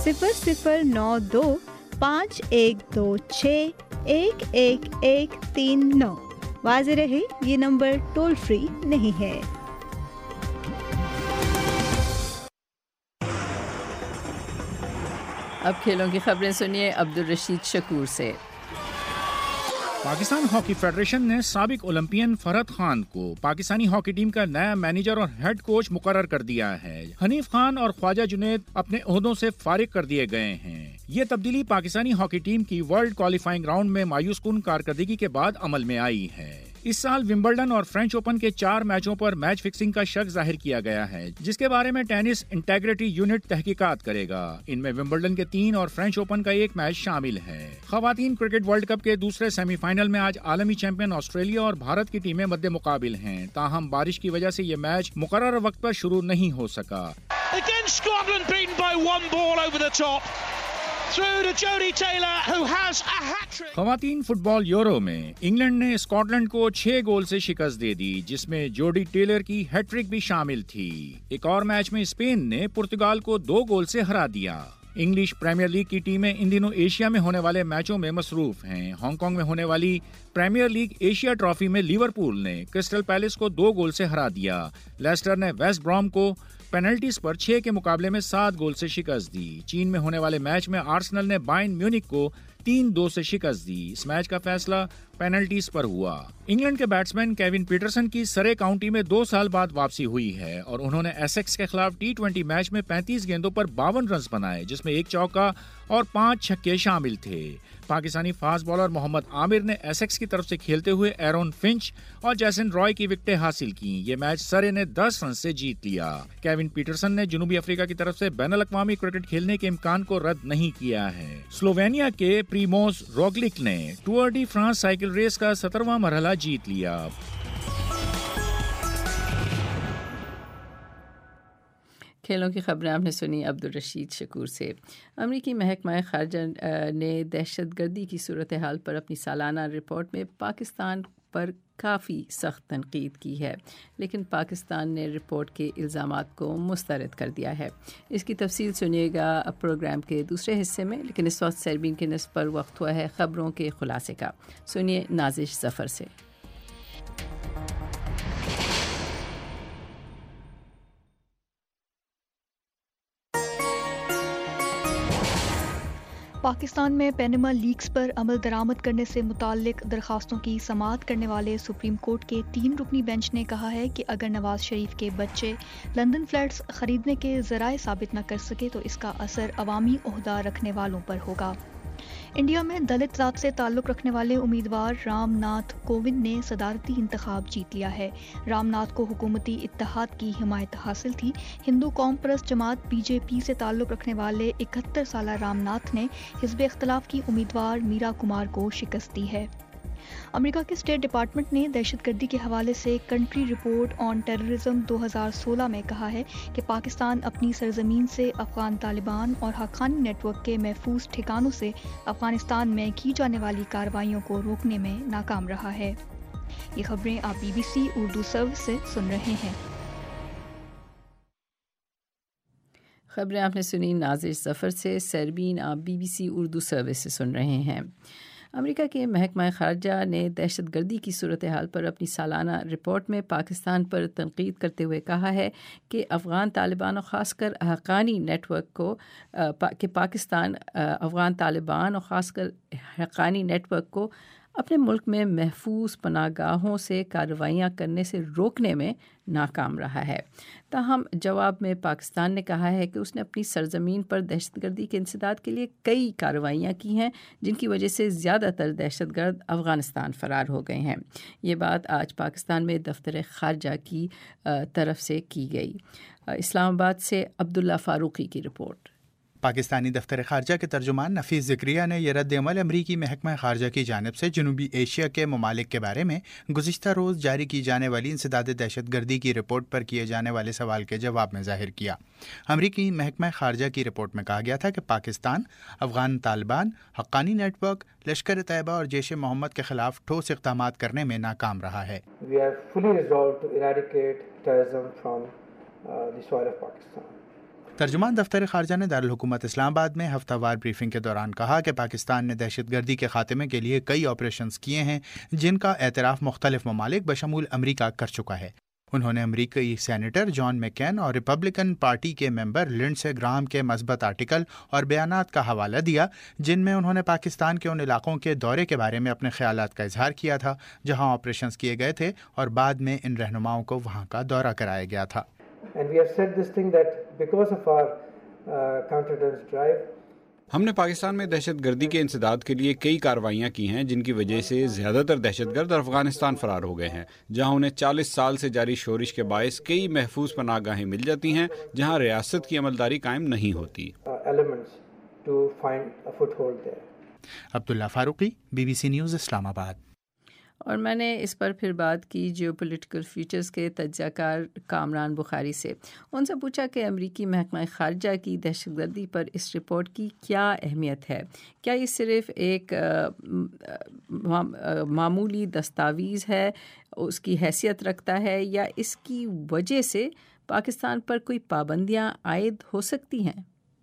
0092-512611139. واضح رہے یہ نمبر ٹول فری نہیں ہے. اب کھیلوں کی خبریں سنیے عبدالرشید شکور سے. پاکستان ہاکی فیڈریشن نے سابق اولمپئن فرحت خان کو پاکستانی ہاکی ٹیم کا نیا مینیجر اور ہیڈ کوچ مقرر کر دیا ہے. حنیف خان اور خواجہ جنید اپنے عہدوں سے فارغ کر دیے گئے ہیں. یہ تبدیلی پاکستانی ہاکی ٹیم کی ورلڈ کوالیفائنگ راؤنڈ میں مایوس کن کارکردگی کے بعد عمل میں آئی ہے. اس سال ومبلڈن اور فرینچ اوپن کے 4 میچوں پر میچ فکسنگ کا شک ظاہر کیا گیا ہے، جس کے بارے میں ٹینس انٹیگریٹی یونٹ تحقیقات کرے گا. ان میں ومبلڈن کے 3 اور فرینچ اوپن کا 1 میچ شامل ہے. خواتین کرکٹ ورلڈ کپ کے دوسرے سیمی فائنل میں آج عالمی چیمپئن آسٹریلیا اور بھارت کی ٹیمیں مد مقابل ہیں. تاہم بارش کی وجہ سے یہ میچ مقررہ وقت پر شروع نہیں ہو سکا. خواتین فٹ بال یورو میں انگلینڈ نے اسکاٹ لینڈ کو 6 گول سے شکست دے دی، جس میں جوڈی ٹیلر کی ہیٹ ٹرک بھی شامل تھی. ایک اور میچ میں اسپین نے پرتگال کو 2 گول سے ہرا دیا. انگلش پریمیئر لیگ کی ٹیمیں ان دنوں ایشیا میں ہونے والے میچوں میں مصروف ہیں. ہانگ کانگ میں ہونے والی پریمیئر لیگ ایشیا ٹرافی میں لیورپول نے کرسٹل پیلس کو 2 گول سے ہرا دیا. لیسٹر نے ویسٹ برام کو پینلٹیز پر 6 کے مقابلے میں 7 گول سے شکست دی. چین میں ہونے والے میچ میں آرسنل نے بائرن میونک کو 3-2 سے شکست دی. اس میچ کا فیصلہ پینلٹیز پر ہوا. انگلینڈ کے بیٹسمین کیون پیٹرسن کی سرے کاؤنٹی میں 2 سال بعد واپسی ہوئی ہے اور انہوں نے ایسیکس کے خلاف T20 میچ میں 35 گیندوں پر 52 رنز بنائے، جس میں 1 چوکا اور 5 چھکے شامل تھے. پاکستانی فاسٹ بالر محمد عامر نے ایسیکس کی طرف سے کھیلتے ہوئے ایرون فنچ اور جیسن رائے کی وکٹیں حاصل کی. یہ میچ سرے نے 10 رن سے جیت لیا. کیون پیٹرسن نے جنوبی افریقہ کی طرف سے بین الاقوامی کرکٹ کھیلنے کے امکان کو رد نہیں کیا ہے. سلووینیا کے پریموز روگلک نے Tour de France cycle race کا 17واں مرحلہ جیت لیا. کھیلوں کی خبریں آپ نے سنی عبدالرشید شکور سے. امریکی محکمہ خارجہ نے دہشت گردی کی صورتحال پر اپنی سالانہ رپورٹ میں پاکستان پر کافی سخت تنقید کی ہے، لیکن پاکستان نے رپورٹ کے الزامات کو مسترد کر دیا ہے. اس کی تفصیل سنیے گا پروگرام کے دوسرے حصے میں، لیکن اس وقت سربین کے نصف پر وقت ہوا ہے خبروں کے خلاصے کا. سنیے نازش ظفر سے. پاکستان میں پینما لیکس پر عمل درآمد کرنے سے متعلق درخواستوں کی سماعت کرنے والے سپریم کورٹ کے 3 رکنی بینچ نے کہا ہے کہ اگر نواز شریف کے بچے لندن فلیٹس خریدنے کے ذرائع ثابت نہ کر سکے تو اس کا اثر عوامی عہدہ رکھنے والوں پر ہوگا. انڈیا میں دلت ذات سے تعلق رکھنے والے امیدوار رام ناتھ کووند نے صدارتی انتخاب جیت لیا ہے. رام ناتھ کو حکومتی اتحاد کی حمایت حاصل تھی. ہندو قوم پرست جماعت BJP سے تعلق رکھنے والے 71 سالہ رام ناتھ نے حزب اختلاف کی امیدوار میرا کمار کو شکست دی ہے. امریکہ کے اسٹیٹ ڈپارٹمنٹ نے دہشت گردی کے حوالے سے کنٹری رپورٹ آن ٹیررزم 2016 میں کہا ہے کہ پاکستان اپنی سرزمین سے افغان طالبان اور حقانی نیٹ ورک کے محفوظ ٹھکانوں سے افغانستان میں کی جانے والی کارروائیوں کو روکنے میں ناکام رہا ہے۔ یہ خبریں آپ BBC اردو سروس سے سن رہے ہیں۔ خبریں آپ نے سنی نازش ظفر سے، سربین آپ BBC اردو سروس سے سن رہے ہیں۔ امریکہ کے محکمہ خارجہ نے دہشت گردی کی صورتحال پر اپنی سالانہ رپورٹ میں پاکستان پر تنقید کرتے ہوئے کہا ہے کہ افغان طالبان اور خاص کر حقانی نیٹ ورک کو پاکستان افغان طالبان اور خاص کر حقانی نیٹ ورک کو اپنے ملک میں محفوظ پناہ گاہوں سے کارروائیاں کرنے سے روکنے میں ناکام رہا ہے۔ تاہم جواب میں پاکستان نے کہا ہے کہ اس نے اپنی سرزمین پر دہشت گردی کے انسداد کے لیے کئی کارروائیاں کی ہیں جن کی وجہ سے زیادہ تر دہشت گرد افغانستان فرار ہو گئے ہیں۔ یہ بات آج پاکستان میں دفتر خارجہ کی طرف سے کی گئی۔ اسلام آباد سے عبداللہ فاروقی کی رپورٹ۔ پاکستانی دفتر خارجہ کے ترجمان نفیس ذکریہ نے یہ رد عمل امریکی محکمہ خارجہ کی جانب سے جنوبی ایشیا کے ممالک کے بارے میں گزشتہ روز جاری کی جانے والی انسداد دہشت گردی کی رپورٹ پر کیے جانے والے سوال کے جواب میں ظاہر کیا۔ امریکی محکمہ خارجہ کی رپورٹ میں کہا گیا تھا کہ پاکستان افغان طالبان، حقانی نیٹ ورک، لشکر طیبہ اور جیش محمد کے خلاف ٹھوس اقدامات کرنے میں ناکام رہا ہے۔ We are fully resolved to eradicate terrorism from the soil of Pakistan. ترجمان دفتر خارجہ نے دارالحکومت اسلام آباد میں ہفتہ وار بریفنگ کے دوران کہا کہ پاکستان نے دہشت گردی کے خاتمے کے لیے کئی آپریشنز کیے ہیں جن کا اعتراف مختلف ممالک بشمول امریکہ کر چکا ہے۔ انہوں نے امریکی سینیٹر جان مکین اور ریپبلکن پارٹی کے ممبر لنڈسے گرام کے مثبت آرٹیکل اور بیانات کا حوالہ دیا جن میں انہوں نے پاکستان کے ان علاقوں کے دورے کے بارے میں اپنے خیالات کا اظہار کیا تھا جہاں آپریشنز کیے گئے تھے اور بعد میں ان رہنماؤں کو وہاں کا دورہ کرایا گیا تھا۔ And we have said this thing that because of our counter-terrorist drive, ہم نے پاکستان میں دہشت گردی کے انسداد کے لیے کئی کارروائیاں کی ہیں جن کی وجہ سے زیادہ تر دہشت گرد افغانستان فرار ہو گئے ہیں، جہاں انہیں 40 سال سے جاری شورش کے باعث کئی محفوظ پناہ گاہیں مل جاتی ہیں جہاں ریاست کی عملداری قائم نہیں ہوتی۔ Abdullah Farooqi, BBC news Islamabad. اور میں نے اس پر پھر بات کی جیو پولیٹیکل فیوچرز کے تجزیہ کار کامران بخاری سے۔ ان سے پوچھا کہ امریکی محکمہ خارجہ کی دہشت گردی پر اس رپورٹ کی کیا اہمیت ہے؟ کیا یہ صرف ایک معمولی دستاویز ہے، اس کی حیثیت رکھتا ہے، یا اس کی وجہ سے پاکستان پر کوئی پابندیاں عائد ہو سکتی ہیں؟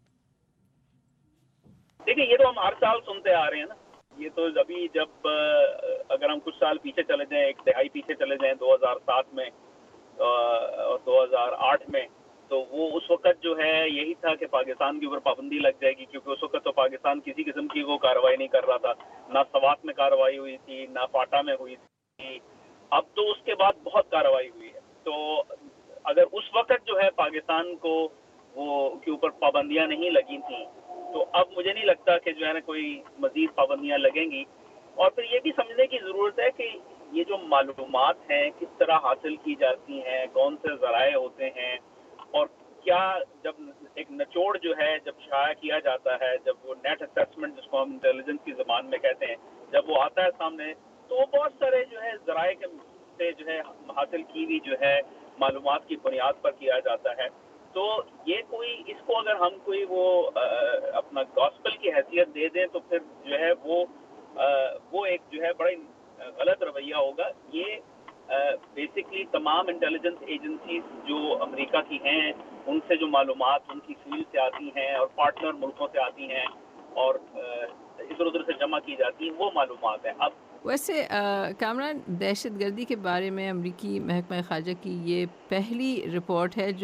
دیکھیں، یہ تو ہم ہر سال سنتے آ رہے ہیں نا۔ یہ تو ابھی جب اگر ہم کچھ سال پیچھے چلے جائیں، ایک دہائی پیچھے چلے جائیں 2007 میں اور 2008 میں، تو وہ اس وقت جو ہے یہی تھا کہ پاکستان کے اوپر پابندی لگ جائے گی، کیونکہ اس وقت تو پاکستان کسی قسم کی وہ کارروائی نہیں کر رہا تھا، نہ سوات میں کارروائی ہوئی تھی، نہ پاٹا میں ہوئی تھی۔ اب تو اس کے بعد بہت کارروائی ہوئی ہے۔ تو اگر اس وقت جو ہے پاکستان کو وہ کے اوپر پابندیاں نہیں لگی تھیں، تو اب مجھے نہیں لگتا کہ جو ہے نا کوئی مزید پابندیاں لگیں گی۔ اور پھر یہ بھی سمجھنے کی ضرورت ہے کہ یہ جو معلومات ہیں کس طرح حاصل کی جاتی ہیں، کون سے ذرائع ہوتے ہیں، اور کیا جب ایک نچوڑ جو ہے جب شائع کیا جاتا ہے، جب وہ نیٹ اسیسمنٹ جس کو ہم انٹیلیجنس کی زبان میں کہتے ہیں، جب وہ آتا ہے سامنے، تو وہ بہت سارے جو ہے ذرائع سے جو ہے حاصل کی ہوئی جو ہے معلومات کی بنیاد پر کیا جاتا ہے۔ تو یہ کوئی اس کو اگر ہم کوئی وہ اپنا گاسپل کی حیثیت دے دیں تو پھر جو ہے وہ ایک جو ہے بڑا غلط رویہ ہوگا۔ یہ بیسکلی تمام انٹیلیجنس ایجنسیز جو امریکہ کی ہیں، ان سے جو معلومات ان کی فیلڈ سے آتی ہیں اور پارٹنر ملکوں سے آتی ہیں اور ادھر ادھر سے جمع کی جاتی ہیں، وہ معلومات ہیں۔ اب ویسے کامران، دہشت گردی کے بارے میں امریکی محکمہ خارجہ کی یہ پہلی رپورٹ ہے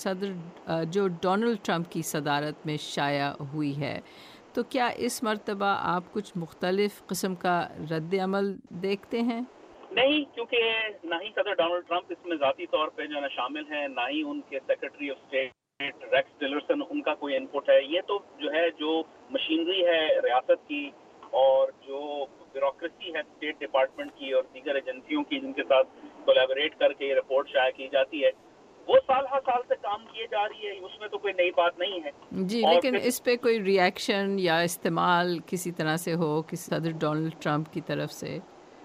جو ڈونلڈ ٹرمپ کی صدارت میں شائع ہوئی ہے، تو کیا اس مرتبہ آپ کچھ مختلف قسم کا رد عمل دیکھتے ہیں؟ نہیں، کیونکہ نہ ہی صدر ڈونلڈ ٹرمپ اس میں ذاتی طور پہ جو ہے نا شامل ہیں، نہ ہی ان کے secretary of state Rex Tillerson ان کا کوئی انپٹ ہے۔ یہ تو جو ہے جو مشینری ہے ریاست کی اور جو بیوروکریسی ہے اسٹیٹ ڈپارٹمنٹ کی اور دیگر ایجنسیوں کی جن کے ساتھ کولیبوریٹ کر کے یہ رپورٹ شائع کی جاتی ہے، وہ سال ہر سال سے کام کیے جا رہی ہے، اس میں تو کوئی نئی بات نہیں ہے۔ جی، لیکن اس پہ کوئی ریئیکشن یا استعمال کسی طرح سے ہو کہ صدر ڈونلڈ ٹرمپ کی طرف سے؟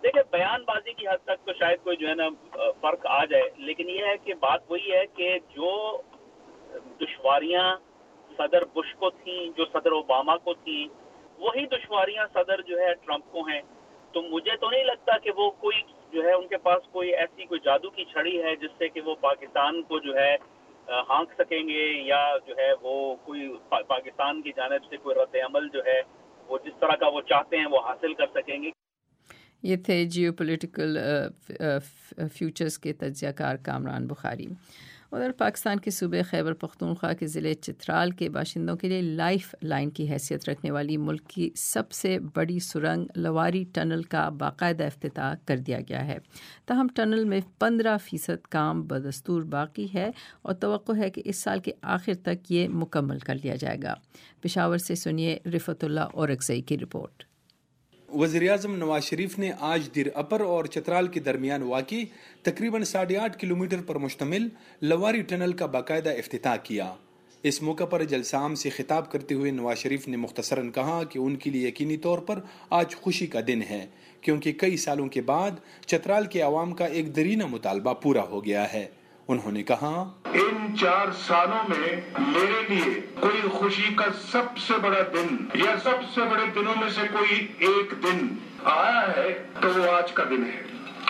دیکھیں بیان بازی کی حد تک تو شاید کوئی جو ہے نا فرق آ جائے، لیکن یہ ہے کہ بات وہی ہے کہ جو دشواریاں صدر بش کو تھیں، جو صدر اوباما کو تھیں، وہی دشواریاں صدر جو ہے ٹرمپ کو ہیں. تو مجھے تو نہیں لگتا کہ وہ کوئی جو ہے ان کے پاس کوئی ایسی کوئی جادو کی چھڑی ہے جس سے کہ وہ پاکستان کو جو ہے ہانک سکیں گے، یا جو ہے وہ کوئی پاکستان کی جانب سے کوئی رد عمل جو ہے وہ جس طرح کا وہ چاہتے ہیں وہ حاصل کر سکیں گے. یہ تھے جیو پولیٹیکل فیوچرز کے تجزیہ کار کامران بخاری. ادھر پاکستان کے صوبے خیبر پختونخوا کے ضلع چترال کے باشندوں کے لیے لائف لائن کی حیثیت رکھنے والی ملک کی سب سے بڑی سرنگ لواری ٹنل کا باقاعدہ افتتاح کر دیا گیا ہے. تاہم ٹنل میں 15% کام بدستور باقی ہے اور توقع ہے کہ اس سال کے آخر تک یہ مکمل کر لیا جائے گا. پشاور سے سنیے رفعت اللہ اورکزئی کی رپورٹ. وزیراعظم نواز شریف نے آج دیر اپر اور چترال کے درمیان واقع تقریباً 8.5 کلومیٹر پر مشتمل لواری ٹنل کا باقاعدہ افتتاح کیا. اس موقع پر جلسہ عام سے خطاب کرتے ہوئے نواز شریف نے مختصراً کہا کہ ان کے لیے یقینی طور پر آج خوشی کا دن ہے، کیونکہ کئی سالوں کے بعد چترال کے عوام کا ایک درینہ مطالبہ پورا ہو گیا ہے. انہوں نے کہا ان 4 سالوں میں میرے لیے کوئی خوشی کا سب سے بڑا دن یا سب سے بڑے دنوں میں سے کوئی ایک دن آیا ہے تو وہ آج کا دن ہے.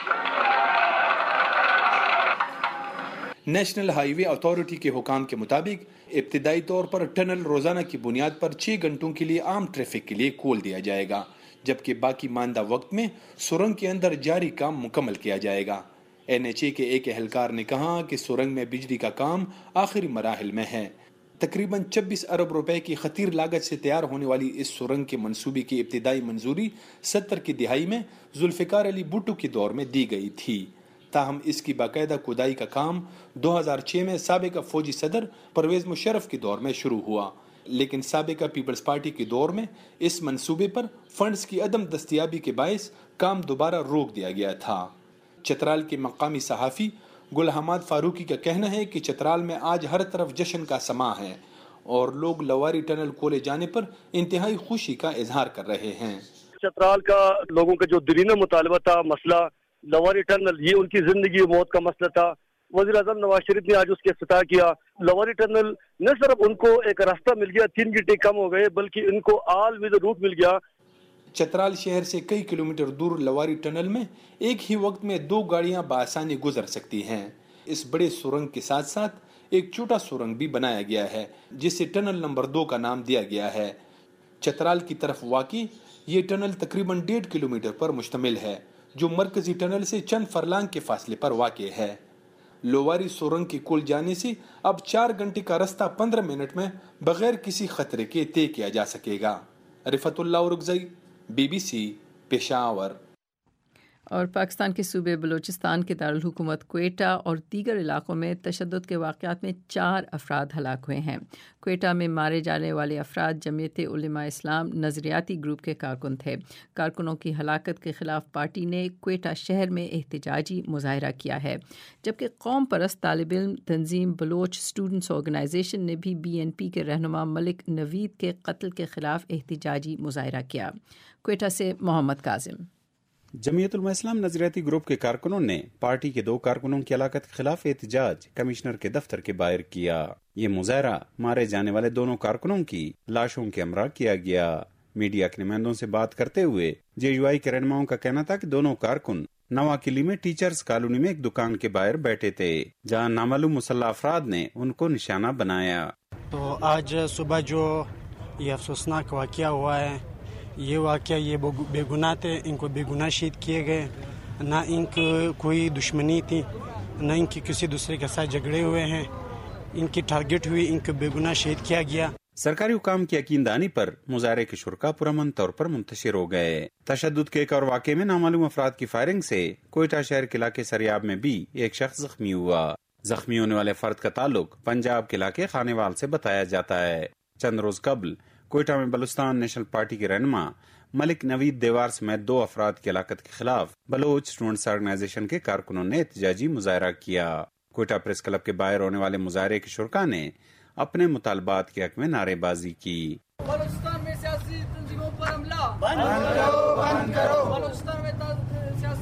نیشنل ہائی وے اتھارٹی کے حکام کے مطابق ابتدائی طور پر ٹنل روزانہ کی بنیاد پر 6 گھنٹوں کے لیے عام ٹریفک کے لیے کھول دیا جائے گا، جبکہ باقی ماندہ وقت میں سرنگ کے اندر جاری کام مکمل کیا جائے گا. NHA کے ایک اہلکار نے کہا کہ سرنگ میں بجلی کا کام آخری مراحل میں ہے. تقریباً 26 ارب روپے کی خطیر لاگت سے تیار ہونے والی اس سرنگ کے منصوبے کی ابتدائی منظوری 70 کی دہائی میں ذوالفقار علی بھٹو کے دور میں دی گئی تھی. تاہم اس کی باقاعدہ کھدائی کا کام 2006 میں سابقہ فوجی صدر پرویز مشرف کے دور میں شروع ہوا، لیکن سابقہ پیپلز پارٹی کے دور میں اس منصوبے پر فنڈز کی عدم دستیابی کے باعث کام دوبارہ روک دیا گیا تھا. چترال کے مقامی صحافی گل حماد فاروقی کا کہنا ہے کہ چترال میں آج ہر طرف جشن کا سماں ہے اور لوگ لواری ٹنل کھولے جانے پر انتہائی خوشی کا اظہار کر رہے ہیں. چترال کا لوگوں کا جو درینہ مطالبہ تھا، مسئلہ لواری ٹنل، یہ ان کی زندگی و موت کا مسئلہ تھا. وزیر اعظم نواز شریف نے آج اس کے افتتاح کیا. لواری ٹنل نہ صرف ان کو ایک راستہ مل گیا، 3 گھنٹے کم ہو گئے، بلکہ ان کو آل ویز روٹ مل گیا. چترال شہر سے کئی کلومیٹر دور لواری ٹنل میں ایک ہی وقت میں 2 گاڑیاں بآسانی گزر سکتی ہیں. اس بڑے سرنگ کے ساتھ ساتھ ایک چھوٹا سرنگ بھی بنایا گیا ہے جسے ٹنل نمبر 2 کا نام دیا گیا ہے. چترال کی طرف واقع یہ ٹنل تقریباً 1.5 کلومیٹر پر مشتمل ہے، جو مرکزی ٹنل سے چند فرلانگ کے فاصلے پر واقع ہے. لواری سرنگ کے کھل جانے سے اب 4 گھنٹے کا راستہ 15 منٹ میں بغیر کسی خطرے کے طے کیا جا سکے گا. رفعت اللہ اورکزئی، BBC پشاور. اور پاکستان کے صوبے بلوچستان کے دارالحکومت کوئٹہ اور دیگر علاقوں میں تشدد کے واقعات میں 4 افراد ہلاک ہوئے ہیں. کوئٹہ میں مارے جانے والے افراد جمعیت علماء اسلام نظریاتی گروپ کے کارکن تھے. کارکنوں کی ہلاکت کے خلاف پارٹی نے کوئٹہ شہر میں احتجاجی مظاہرہ کیا ہے، جبکہ قوم پرست طالب علم تنظیم بلوچ اسٹوڈنٹس آرگنائزیشن نے بھی BNP کے رہنما ملک نوید کے قتل کے خلاف احتجاجی مظاہرہ کیا. کوئٹہ سے محمد کاظم. جمعیت علماء اسلام نظریاتی گروپ کے کارکنوں نے پارٹی کے 2 کارکنوں کی ہلاکت کے خلاف احتجاج کمشنر کے دفتر کے باہر کیا. یہ مظاہرہ مارے جانے والے دونوں کارکنوں کی لاشوں کے ہمراہ کیا گیا. میڈیا کے نمائندوں سے بات کرتے ہوئے JUI کے رہنماؤں کا کہنا تھا کہ دونوں کارکن نواکلی میں ٹیچرز کالونی میں ایک دکان کے باہر بیٹھے تھے، جہاں نامعلوم مسلح افراد نے ان کو نشانہ بنایا. تو آج صبح جو یہ افسوسناک واقعہ ہوا ہے، یہ واقعہ یہ بے گناہ تھے، ان کو بے گناہ شہید کیے گئے. نہ ان کی کوئی دشمنی تھی، نہ ان کی کسی دوسرے کے ساتھ جھگڑے ہوئے ہیں. ان کی ٹارگٹ ہوئی، ان کو بے گناہ شہید کیا گیا. سرکاری حکام کی یقین دہانی پر مظاہرے کے شرکا پرامن طور پر منتشر ہو گئے. تشدد کے ایک اور واقعے میں نامعلوم افراد کی فائرنگ سے کوئٹہ شہر کے علاقے سریاب میں بھی ایک شخص زخمی ہوا. زخمی ہونے والے فرد کا تعلق پنجاب کے علاقے خانیوال سے بتایا جاتا ہے. چند روز قبل کوئٹہ میں بلوچستان نیشنل پارٹی کے رہنما ملک نوید دیوار سمیت 2 افراد کی ہلاکت کے خلاف بلوچ اسٹوڈنٹس آرگنائزیشن کے کارکنوں نے احتجاجی مظاہرہ کیا. کوئٹہ پریس کلب کے باہر ہونے والے مظاہرے کے شرکا نے اپنے مطالبات کے حق میں نعرے بازی کی. بلوچستان میں سیاسی تنظیموں پر حملہ بند کرو، بند کرو. بلوچستان میں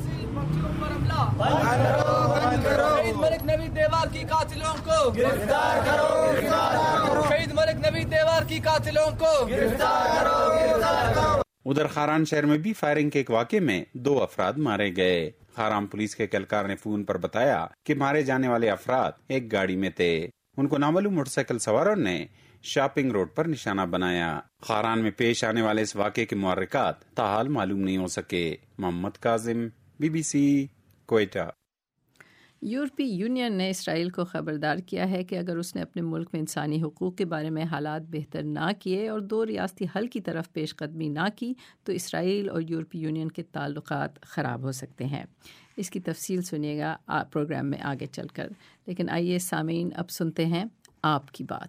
शहीद मलिक नवीद देवार की कातिलों को गिरफ्तार करो, शहीद मलिक नवीद देवार की कातिलों को गिरफ्तार करो। उधर खारान शहर में भी फायरिंग के एक वाक़े में 2 अफराद मारे गए। खारान पुलिस के एहलकार ने फोन पर बताया कि मारे जाने वाले अफराद एक गाड़ी में थे। उनको नामालूम मोटरसाइकिल सवारों ने शॉपिंग रोड पर निशाना बनाया। खारान में पेश आने वाले इस वाक़े के मुहर्रिकात ताहाल मालूम नहीं हो सके। मोहम्मद काजिम, BBC, कोयटा। यूरोपीय यूनियन ने इसराइल को खबरदार किया है कि अगर उसने अपने मुल्क में इंसानी हुकूक़ के बारे में हालात बेहतर ना किए और 2 रियासती हल की तरफ पेशकदमी ना की तो इसराइल और यूरोपीय यूनियन के ताल्लुकात ख़राब हो सकते हैं। इसकी तफसील सुनिएगा प्रोग्राम में आगे चलकर, लेकिन आइए सामीन अब सुनते हैं आपकी बात।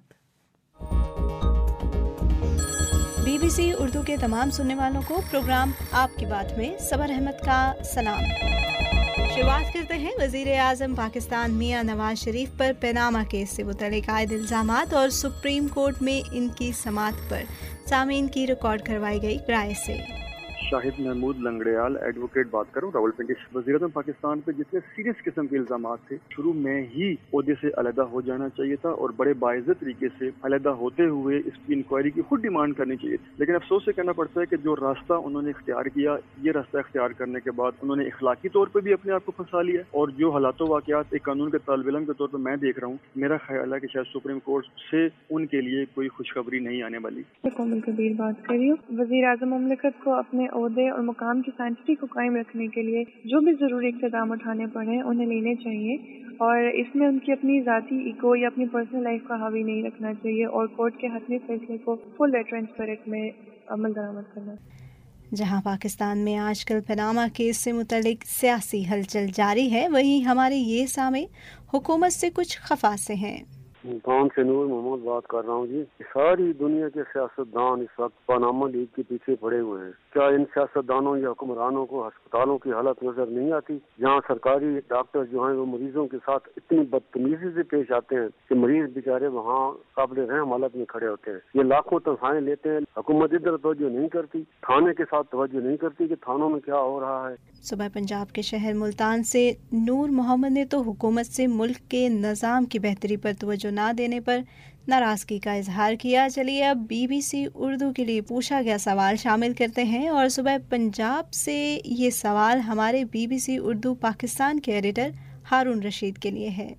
BBC उर्दू के तमाम सुनने वालों को प्रोग्राम आपकी बात में सबर अहमद का सलाम। शुरुआत करते हैं वज़ीर आज़म पाकिस्तान मियां नवाज शरीफ पर पनामा केस से मुतल्लिक़ आयद इल्ज़ामात और सुप्रीम कोर्ट में इनकी समाअत पर सामीन की रिकॉर्ड करवाई गई राय से। शाहिद महमूद लंगड़ियाल एडवोकेट बात करूं रावलपिंडी। वज़ीर-ए-आज़म पाकिस्तान पे जितने सीरियस किस्म के इल्जामात थे शुरू में ही ओहदे से अलहदा हो जाना चाहिए था और बड़े बाइज़्ज़त तरीके से अलहदा होते हुए इसकी इंक्वायरी की खुद डिमांड करनी चाहिए। लेकिन अफसोस से कहना पड़ता है कि जो रास्ता उन्होंने इख्तियार किया, ये रास्ता इख्तियार करने के बाद उन्होंने इखलाकी तौर पर भी अपने आप को फंसा लिया और जो हालातों वाक़यात एक कानून के तालिब इल्म के तौर पर मैं देख रहा हूँ, मेरा ख्याल है कि शायद सुप्रीम कोर्ट से उनके लिए कोई खुशखबरी नहीं आने वाली। कोमल कबीर बात कर रही हूँ। वज़ीर-ए-आज़म मुमलिकत को अपने ओहदे और मुकाम की सैंक्टिटी को कायम रखने के लिए जो भी ज़रूरी इक़दाम उठाने पड़े उन्हें लेने चाहिए और इसमें उनकी अपनी ज़ाती ईगो या अपनी पर्सनल लाइफ का हावी नहीं रखना चाहिए और कोर्ट के हतमी फैसले को फुल रेफरेंस स्पिरिट में अमल दरामद करना। जहां पाकिस्तान में आजकल पनामा केस से मुतल्लिक सियासी हलचल जारी है, वहीं हमारे ये सामे हुकूमत से कुछ खफा से हैं। मुल्तान से नूर मोहम्मद बात कर रहा हूँ जी। सारी दुनिया के सियासतदान इस वक्त पनामा लीग के पीछे पड़े हुए हैं। क्या इन सियासतदानों या हुक्मरानों को अस्पतालों की हालत नजर नहीं आती, जहाँ सरकारी डॉक्टर जो हैं वो मरीजों के साथ इतनी बदतमीजी से पेश आते हैं कि मरीज बेचारे वहाँ काबिल रहम हालत में खड़े होते हैं। ये लाखों तनख्वाहें लेते हैं, हुकूमत इधर तवज्जो नहीं करती, थाने के साथ तवज्जो नहीं करती कि थानों में क्या हो रहा है। सुबह पंजाब के शहर मुल्तान से नूर मोहम्मद ने तो हुकूमत से मुल्क के निज़ाम की बेहतरी पर तवज्जो ना देने पर नाराज़गी का इजहार किया। चलिए अब BBC उर्दू के लिए पूछा गया सवाल शामिल करते हैं और सुबह पंजाब से ये सवाल हमारे BBC उर्दू पाकिस्तान के एडिटर हारून रशीद के लिए है।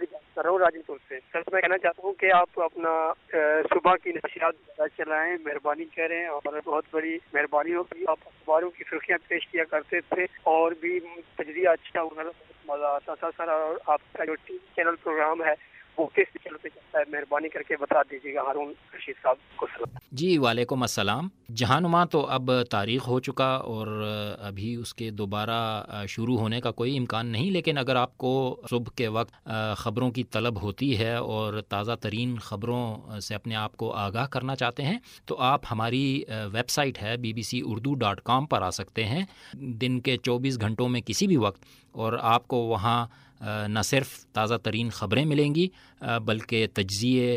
राजनपुर से सर, मैं कहना चाहता हूँ कि आप अपना सुबह की नशियात चलाएं, मेहरबानी करें और बहुत बड़ी मेहरबानी होगी। आप अखबारों की सुर्खियाँ पेश किया करते थे और भी तजरिया अच्छा हुआ, मज़ा आता था सर। और आपका जो टीवी चैनल प्रोग्राम है वो किस चैनल पे चलता है, मेहरबानी करके बता दीजिएगा। हारून रशीद साहब को सलाम। जी वालेकुम अस्सलाम। जहानुमा तो अब तारीख़ हो चुका और अभी उसके दोबारा शुरू होने का कोई इम्कान नहीं, लेकिन अगर आपको सुबह के वक्त ख़बरों की तलब होती है और ताज़ा तरीन ख़बरों से अपने आप को आगाह करना चाहते हैं तो आप हमारी वेबसाइट है bbcurdu.com पर आ सकते हैं दिन के 24 घंटों में किसी भी वक्त, और आपको वहाँ न सिर्फ ताज़ा तरीन ख़बरें मिलेंगी बल्कि तज्ज़िये,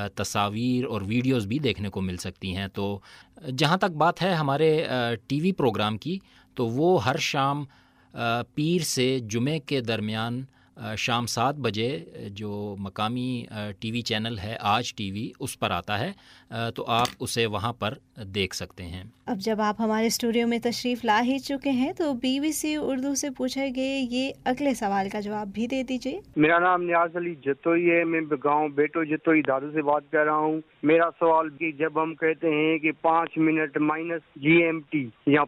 तस्वीर और वीडियोस भी देखने को मिल सकती हैं। तो जहाँ तक बात है हमारे टीवी प्रोग्राम की, तो वो हर शाम पीर से जुमे के दरमियान शाम 7 बजे जो मकामी टीवी चैनल है आज टीवी, उस पर आता है, तो आप उसे वहाँ पर देख सकते हैं। अब जब आप हमारे स्टूडियो में तशरीफ़ ला ही चुके हैं तो BBC उर्दू से पूछे गए ये अगले सवाल का जवाब भी दे दीजिए। मेरा नाम नियाज अली जतोई है, मैं गाँव बेटो जतोई दादू से बात कर रहा हूँ। मेरा सवाल कि जब हम कहते हैं कि 5 मिनट माइनस GMT या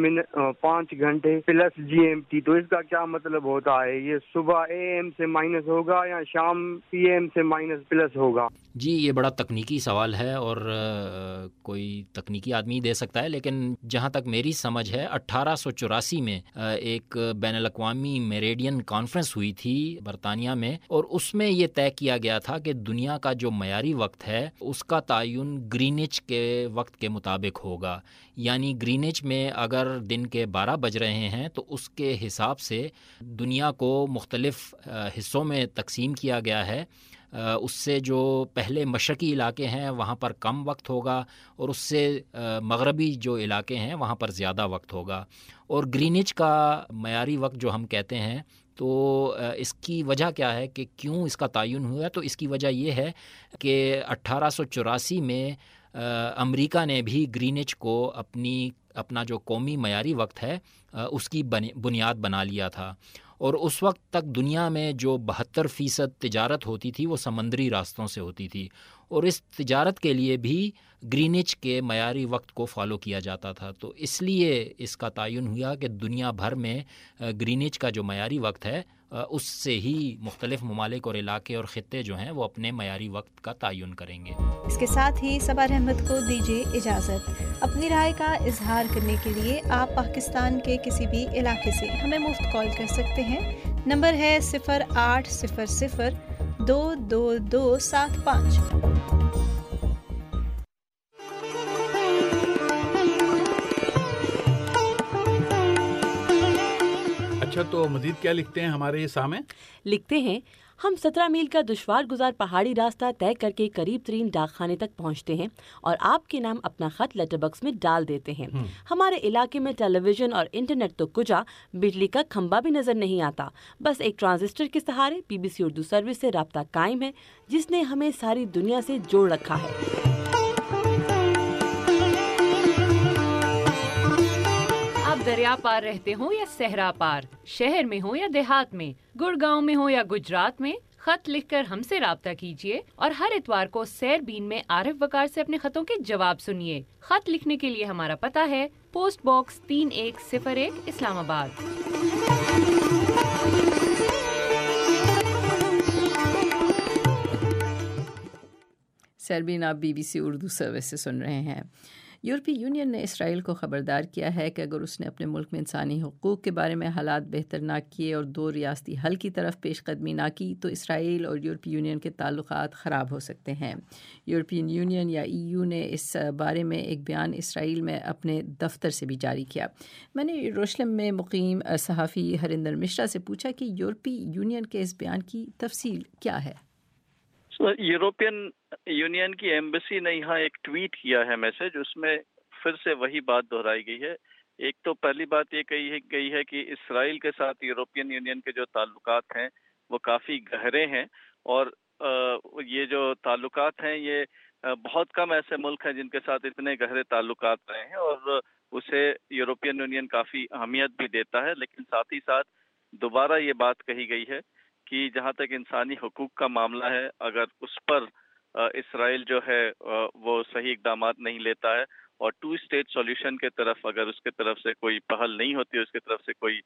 5 घंटे प्लस GMT, तो इसका क्या मतलब होता है? ये सुबह AM से माइनस होगा या शाम PM से माइनस प्लस होगा? जी ये बड़ा तकनीकी सवाल है और कोई तकनीकी आदमी दे सकता है, लेकिन जहाँ तक मेरी समझ है 1884 में एक बैनुल-अक़वामी मेरिडियन कॉन्फ्रेंस हुई थी बरतानिया में, और उसमें ये तय किया गया था कि दुनिया का जो मयारी वक्त है उसका तायुन ग्रीनिच के वक्त के मुताबिक होगा। यानी ग्रीनिच में अगर दिन के 12 बज रहे हैं तो उसके हिसाब से दुनिया को मुख्तलिफ हिस्सों में तकसीम किया गया है اس سے جو پہلے مشرقی علاقے ہیں وہاں پر کم وقت ہوگا اور اس سے مغربی جو علاقے ہیں وہاں پر زیادہ وقت ہوگا. اور گرینچ کا معیاری وقت جو ہم کہتے ہیں تو اس کی وجہ کیا ہے کہ کیوں اس کا تعین ہوا ہے؟ تو اس کی وجہ یہ ہے کہ 1884 میں امریکہ نے بھی گرینچ کو اپنا جو قومی معیاری وقت ہے اس کی بنیاد بنا لیا تھا. اور اس وقت تک دنیا میں جو 72% تجارت ہوتی تھی وہ سمندری راستوں سے ہوتی تھی، اور اس تجارت کے لیے بھی گرینچ کے معیاری وقت کو فالو کیا جاتا تھا. تو اس لیے اس کا تعین ہوا کہ دنیا بھر میں گرینچ کا جو معیاری وقت ہے اس سے ہی مختلف ممالک اور علاقے اور خطے جو ہیں وہ اپنے معیاری وقت کا تعین کریں گے. اس کے ساتھ ہی صبا احمد کو دیجیے اجازت. اپنی رائے کا اظہار کرنے کے لیے آپ پاکستان کے کسی بھی علاقے سے ہمیں مفت کال کر سکتے ہیں. نمبر ہے 0800 22275. اچھا، تو مزید کیا لکھتے ہیں ہمارے سامنے؟ لکھتے ہیں، ہم 17 میل کا دشوار گزار پہاڑی راستہ طے کر کے قریب ترین ڈاک خانے تک پہنچتے ہیں اور آپ کے نام اپنا خط لیٹر باکس میں ڈال دیتے ہیں. ہمارے علاقے میں ٹیلی ویژن اور انٹرنیٹ تو کجا، بجلی کا کھمبا بھی نظر نہیں آتا. بس ایک ٹرانزسٹر کے سہارے BBC اردو سروس سے رابطہ قائم ہے جس نے ہمیں ساری دنیا سے جوڑ رکھا ہے. آپ دریا پار رہتے ہوں یا صحرا پار، شہر میں ہوں یا دیہات میں، گڑگاؤں میں ہوں یا گجرات میں، خط لکھ کر ہم سے رابطہ کیجیے اور ہر اتوار کو سیر بین میں عارف وقار سے اپنے خطوں کے جواب سنیے. خط لکھنے کے لیے ہمارا پتہ ہے پوسٹ باکس 3101 اسلام آباد. سیربین آپ BBC اردو سروس سے سن رہے ہیں. یورپی یونین نے اسرائیل کو خبردار کیا ہے کہ اگر اس نے اپنے ملک میں انسانی حقوق کے بارے میں حالات بہتر نہ کیے اور 2 ریاستی حل کی طرف پیش قدمی نہ کی تو اسرائیل اور یورپی یونین کے تعلقات خراب ہو سکتے ہیں. یورپین یونین یا EU نے اس بارے میں ایک بیان اسرائیل میں اپنے دفتر سے بھی جاری کیا. میں نے یروشلم میں مقیم صحافی ہریندر مشرا سے پوچھا کہ یورپی یونین کے اس بیان کی تفصیل کیا ہے. یورپین یونین کی ایمبیسی نے یہاں ایک ٹویٹ کیا ہے میسج، اس میں پھر سے وہی بات دہرائی گئی ہے. ایک تو پہلی بات یہ کہی گئی ہے کہ اسرائیل کے ساتھ یورپین یونین کے جو تعلقات ہیں وہ کافی گہرے ہیں، اور یہ جو تعلقات ہیں یہ بہت کم ایسے ملک ہیں جن کے ساتھ اتنے گہرے تعلقات رہے ہیں، اور اسے یورپین یونین کافی اہمیت بھی دیتا ہے. لیکن ساتھ ہی ساتھ دوبارہ یہ بات کہی گئی ہے کہ جہاں تک انسانی حقوق کا معاملہ ہے، اگر اس پر اسرائیل جو ہے وہ صحیح اقدامات نہیں لیتا ہے اور 2 اسٹیٹ سولوشن کے طرف اگر اس کے طرف سے کوئی پہل نہیں ہوتی، اس کے طرف سے کوئی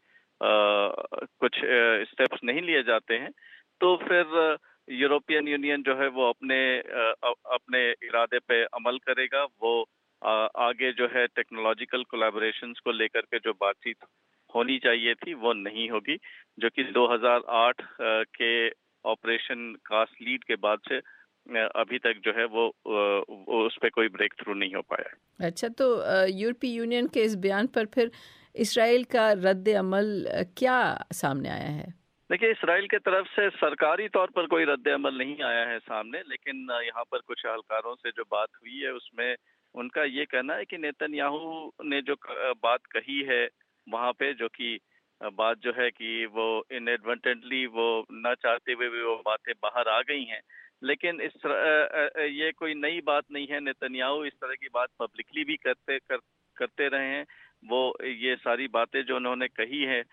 کچھ اسٹیپس نہیں لیے جاتے ہیں، تو پھر یورپین یونین جو ہے وہ اپنے ارادے پہ عمل کرے گا. وہ آگے جو ہے ٹیکنالوجیکل کولیبوریشنز کو لے کر کے جو بات چیت ہونی چاہیے تھی وہ نہیں ہوگی، جو کہ 2008 کے آپریشن کاسٹ لیڈ کے بعد سے ابھی تک جو ہے وہ اس پہ کوئی بریک تھرو نہیں ہو پایا. اچھا، تو یورپی یونین کے اس بیان پر پھر اسرائیل کا رد عمل کیا سامنے آیا ہے؟ دیکھیے، اسرائیل کے طرف سے سرکاری طور پر کوئی رد عمل نہیں آیا ہے سامنے، لیکن یہاں پر کچھ اہلکاروں سے جو بات ہوئی ہے اس میں ان کا یہ کہنا ہے کہ نیتن یاہو نے جو بات کہی ہے وہاں پہ، جو کہ بات جو ہے کہ وہ انیڈورٹنٹلی وہ نہ چاہتے ہوئے بھی وہ باتیں باہر آ گئی ہیں، لیکن یہ کوئی نئی بات نہیں ہے. نیتن یاہو اس طرح کی بات پبلکلی بھی کرتے رہے ہیں. وہ یہ ساری باتیں جو انہوں نے کہی ہیں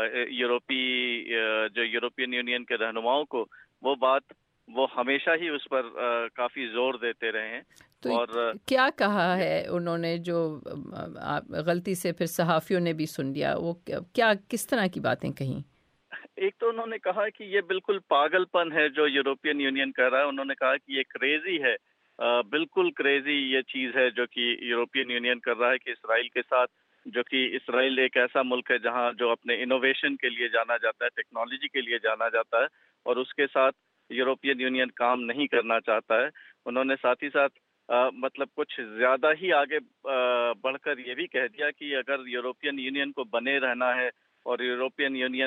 یورپین یونین کے رہنماؤں کو، وہ بات وہ ہمیشہ ہی اس پر کافی زور دیتے رہے ہیں. اور کیا کہا ہے انہوں نے جو غلطی سے پھر صحافیوں نے بھی سن لیا؟ وہ کس طرح کی باتیں کہیں؟ ایک تو انہوں نے کہا کہ یہ بالکل پاگل پن ہے جو یورپین یونین کر رہا ہے. انہوں نے کہا کہ یہ کریزی ہے، بالکل کریزی یہ چیز ہے جو کہ یورپین یونین کر رہا ہے کہ اسرائیل کے ساتھ، جو کہ اسرائیل ایک ایسا ملک ہے جہاں جو اپنے انوویشن کے لیے جانا جاتا ہے، ٹیکنالوجی کے لیے جانا جاتا ہے، اور اس کے ساتھ یورپین یونین کام نہیں کرنا چاہتا ہے. انہوں نے ساتھ ہی ساتھ مطلب کچھ زیادہ ہی آگے بڑھ کر یہ بھی کہہ دیا کہ اگر یورپین یونین کو بنے رہنا ہے اور یورپین یونین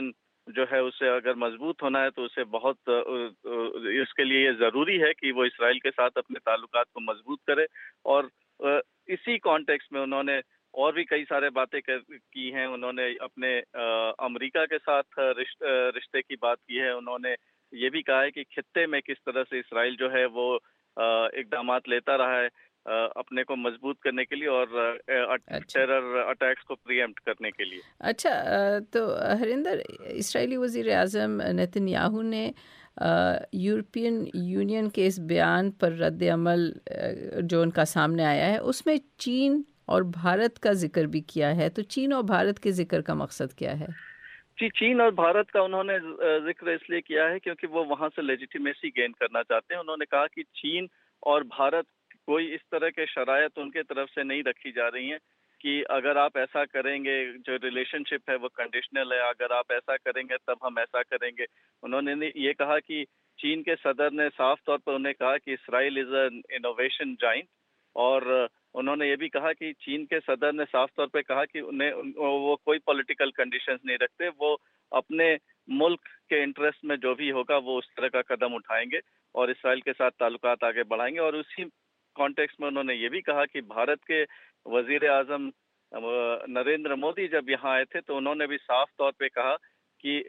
جو ہے اسے اگر مضبوط ہونا ہے تو اسے بہت اس کے لیے یہ ضروری ہے کہ وہ اسرائیل کے ساتھ اپنے تعلقات کو مضبوط کرے. اور اسی کانٹیکسٹ میں انہوں نے اور بھی کئی سارے باتیں کی ہیں. انہوں نے اپنے امریکہ کے ساتھ رشتے کی بات کی ہے. انہوں نے یہ بھی کہا ہے کہ خطے میں کس طرح سے اسرائیل جو ہے وہ اقدامات لیتا رہا ہے اپنے کو مضبوط کرنے کے لیے اور ٹیرر اٹیکس کو پریمپٹ کرنے کے لیے. اچھا، تو ہریندر، اسرائیلی وزیر اعظم نیتن یاہو نے یورپین یونین کے اس بیان پر رد عمل جو ان کا سامنے آیا ہے اس میں چین اور بھارت کا ذکر بھی کیا ہے. تو چین اور بھارت کے ذکر کا مقصد کیا ہے؟ جی، چین اور بھارت کا انہوں نے ذکر اس لیے کیا ہے کیونکہ وہ وہاں سے لیجیٹیمیسی گین کرنا چاہتے ہیں. انہوں نے کہا کہ چین اور بھارت کوئی اس طرح کے شرائط ان کے طرف سے نہیں رکھی جا رہی ہیں کہ اگر آپ ایسا کریں گے، جو ریلیشن شپ ہے وہ کنڈیشنل ہے، اگر آپ ایسا کریں گے تب ہم ایسا کریں گے. انہوں نے یہ کہا کہ چین کے صدر نے صاف طور پر انہیں کہا کہ Israel is an innovation giant, اور انہوں نے یہ بھی کہا کہ چین کے صدر نے صاف طور پہ کہا کہ وہ کوئی پولیٹیکل کنڈیشنز نہیں رکھتے، وہ اپنے ملک کے انٹرسٹ میں جو بھی ہوگا وہ اس طرح کا قدم اٹھائیں گے اور اسرائیل کے ساتھ تعلقات آگے بڑھائیں گے. اور اسی کانٹیکسٹ میں انہوں نے یہ بھی کہا کہ بھارت کے وزیر اعظم نریندر مودی جب یہاں آئے تھے تو انہوں نے بھی صاف طور پہ کہا کہ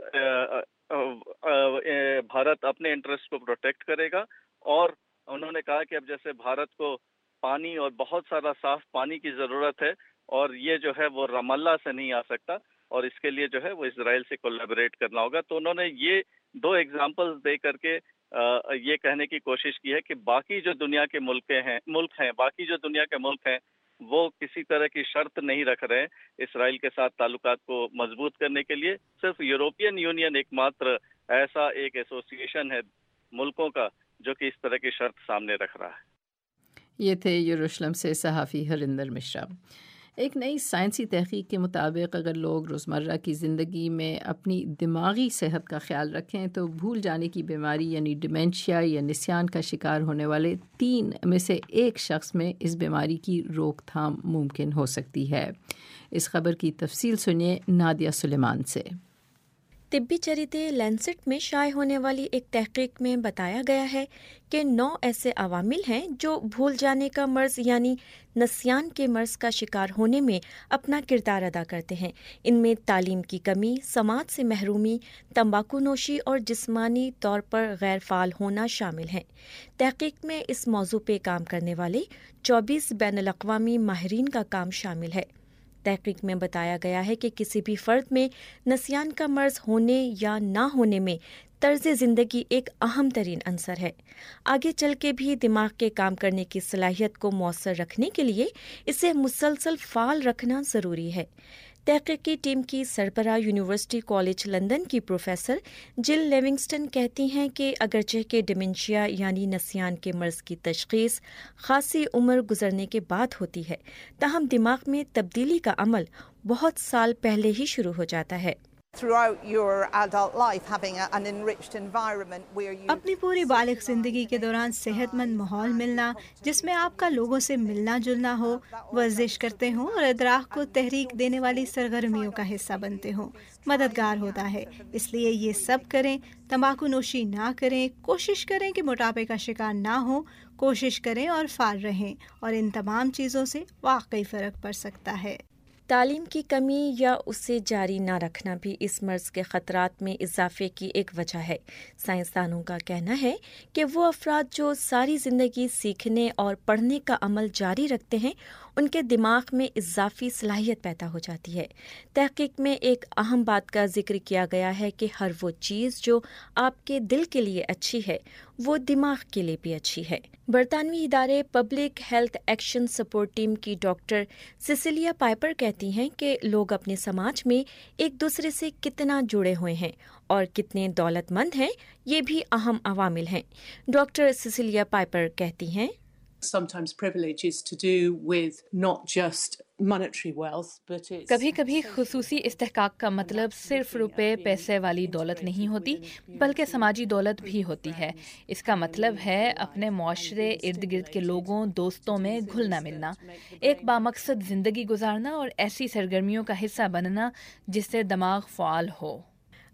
بھارت اپنے انٹرسٹ کو پروٹیکٹ کرے گا. اور انہوں نے کہا کہ اب جیسے بھارت کو پانی اور بہت سارا صاف پانی کی ضرورت ہے اور یہ جو ہے وہ رام اللہ سے نہیں آ سکتا اور اس کے لیے جو ہے وہ اسرائیل سے کولیبریٹ کرنا ہوگا. تو انہوں نے یہ دو ایگزامپلز دے کر کے یہ کہنے کی کوشش کی ہے کہ باقی جو دنیا کے ملک ہیں باقی جو دنیا کے ملک ہیں وہ کسی طرح کی شرط نہیں رکھ رہے ہیں اسرائیل کے ساتھ تعلقات کو مضبوط کرنے کے لیے. صرف یورپین یونین ایک ماتر ایسا ایک ایسوسیشن ہے ملکوں کا جو کہ اس طرح کی شرط سامنے رکھ رہا ہے. یہ تھے یروشلم سے صحافی ہریندر مشرا. ایک نئی سائنسی تحقیق کے مطابق اگر لوگ روزمرہ کی زندگی میں اپنی دماغی صحت کا خیال رکھیں تو بھول جانے کی بیماری یعنی ڈیمنشیا یا نسیان کا شکار ہونے والے 3 میں سے 1 شخص میں اس بیماری کی روک تھام ممکن ہو سکتی ہے. اس خبر کی تفصیل سنیے نادیہ سلیمان سے. طبی جریدے لینسٹ میں شائع ہونے والی ایک تحقیق میں بتایا گیا ہے کہ 9 ایسے عوامل ہیں جو بھول جانے کا مرض یعنی نسیان کے مرض کا شکار ہونے میں اپنا کردار ادا کرتے ہیں. ان میں تعلیم کی کمی، سماعت سے محرومی، تمباکو نوشی اور جسمانی طور پر غیر فعال ہونا شامل ہیں. تحقیق میں اس موضوع پہ کام کرنے والے 24 بین الاقوامی ماہرین کا کام شامل ہے. تحقیق میں بتایا گیا ہے کہ کسی بھی فرد میں نسیان کا مرض ہونے یا نہ ہونے میں طرز زندگی ایک اہم ترین عنصر ہے. آگے چل کے بھی دماغ کے کام کرنے کی صلاحیت کو مؤثر رکھنے کے لیے اسے مسلسل فعال رکھنا ضروری ہے. تحقیقی ٹیم کی سربراہ یونیورسٹی کالج لندن کی پروفیسر جل لیونگسٹن کہتی ہیں کہ اگرچہ کہ ڈیمنشیا یعنی نسیان کے مرض کی تشخیص خاصی عمر گزرنے کے بعد ہوتی ہے، تاہم دماغ میں تبدیلی کا عمل بہت سال پہلے ہی شروع ہو جاتا ہے. اپنی پوری بالغ زندگی کے دوران صحت مند ماحول ملنا جس میں آپ کا لوگوں سے ملنا جلنا ہو، ورزش کرتے ہوں اور ادراک کو تحریک دینے والی سرگرمیوں کا حصہ بنتے ہوں مددگار ہوتا ہے. اس لیے یہ سب کریں، تمباکو نوشی نہ کریں، کوشش کریں کہ موٹاپے کا شکار نہ ہوں، کوشش کریں اور فعال رہیں، اور ان تمام چیزوں سے واقعی فرق پڑ سکتا ہے. تعلیم کی کمی یا اسے جاری نہ رکھنا بھی اس مرض کے خطرات میں اضافے کی ایک وجہ ہے. سائنسدانوں کا کہنا ہے کہ وہ افراد جو ساری زندگی سیکھنے اور پڑھنے کا عمل جاری رکھتے ہیں ان کے دماغ میں اضافی صلاحیت پیدا ہو جاتی ہے. تحقیق میں ایک اہم بات کا ذکر کیا گیا ہے کہ ہر وہ چیز جو آپ کے دل کے لیے اچھی ہے وہ دماغ کے لیے بھی اچھی ہے. برطانوی ادارے public health action support team کی ڈاکٹر سیسیلیا پائپر کہتی ہیں کہ لوگ اپنے سماج میں ایک دوسرے سے کتنا جڑے ہوئے ہیں اور کتنے دولت مند ہیں یہ بھی اہم عوامل ہیں. ڈاکٹر سیسیلیا پائپر کہتی ہیں کبھی کبھی خصوصی استحقاق کا مطلب صرف روپے پیسے والی دولت نہیں ہوتی بلکہ سماجی دولت بھی ہوتی ہے. اس کا مطلب ہے اپنے معاشرے ارد گرد کے لوگوں دوستوں میں گھلنا ملنا، ایک بامقصد زندگی گزارنا اور ایسی سرگرمیوں کا حصہ بننا جس سے دماغ فعال ہو.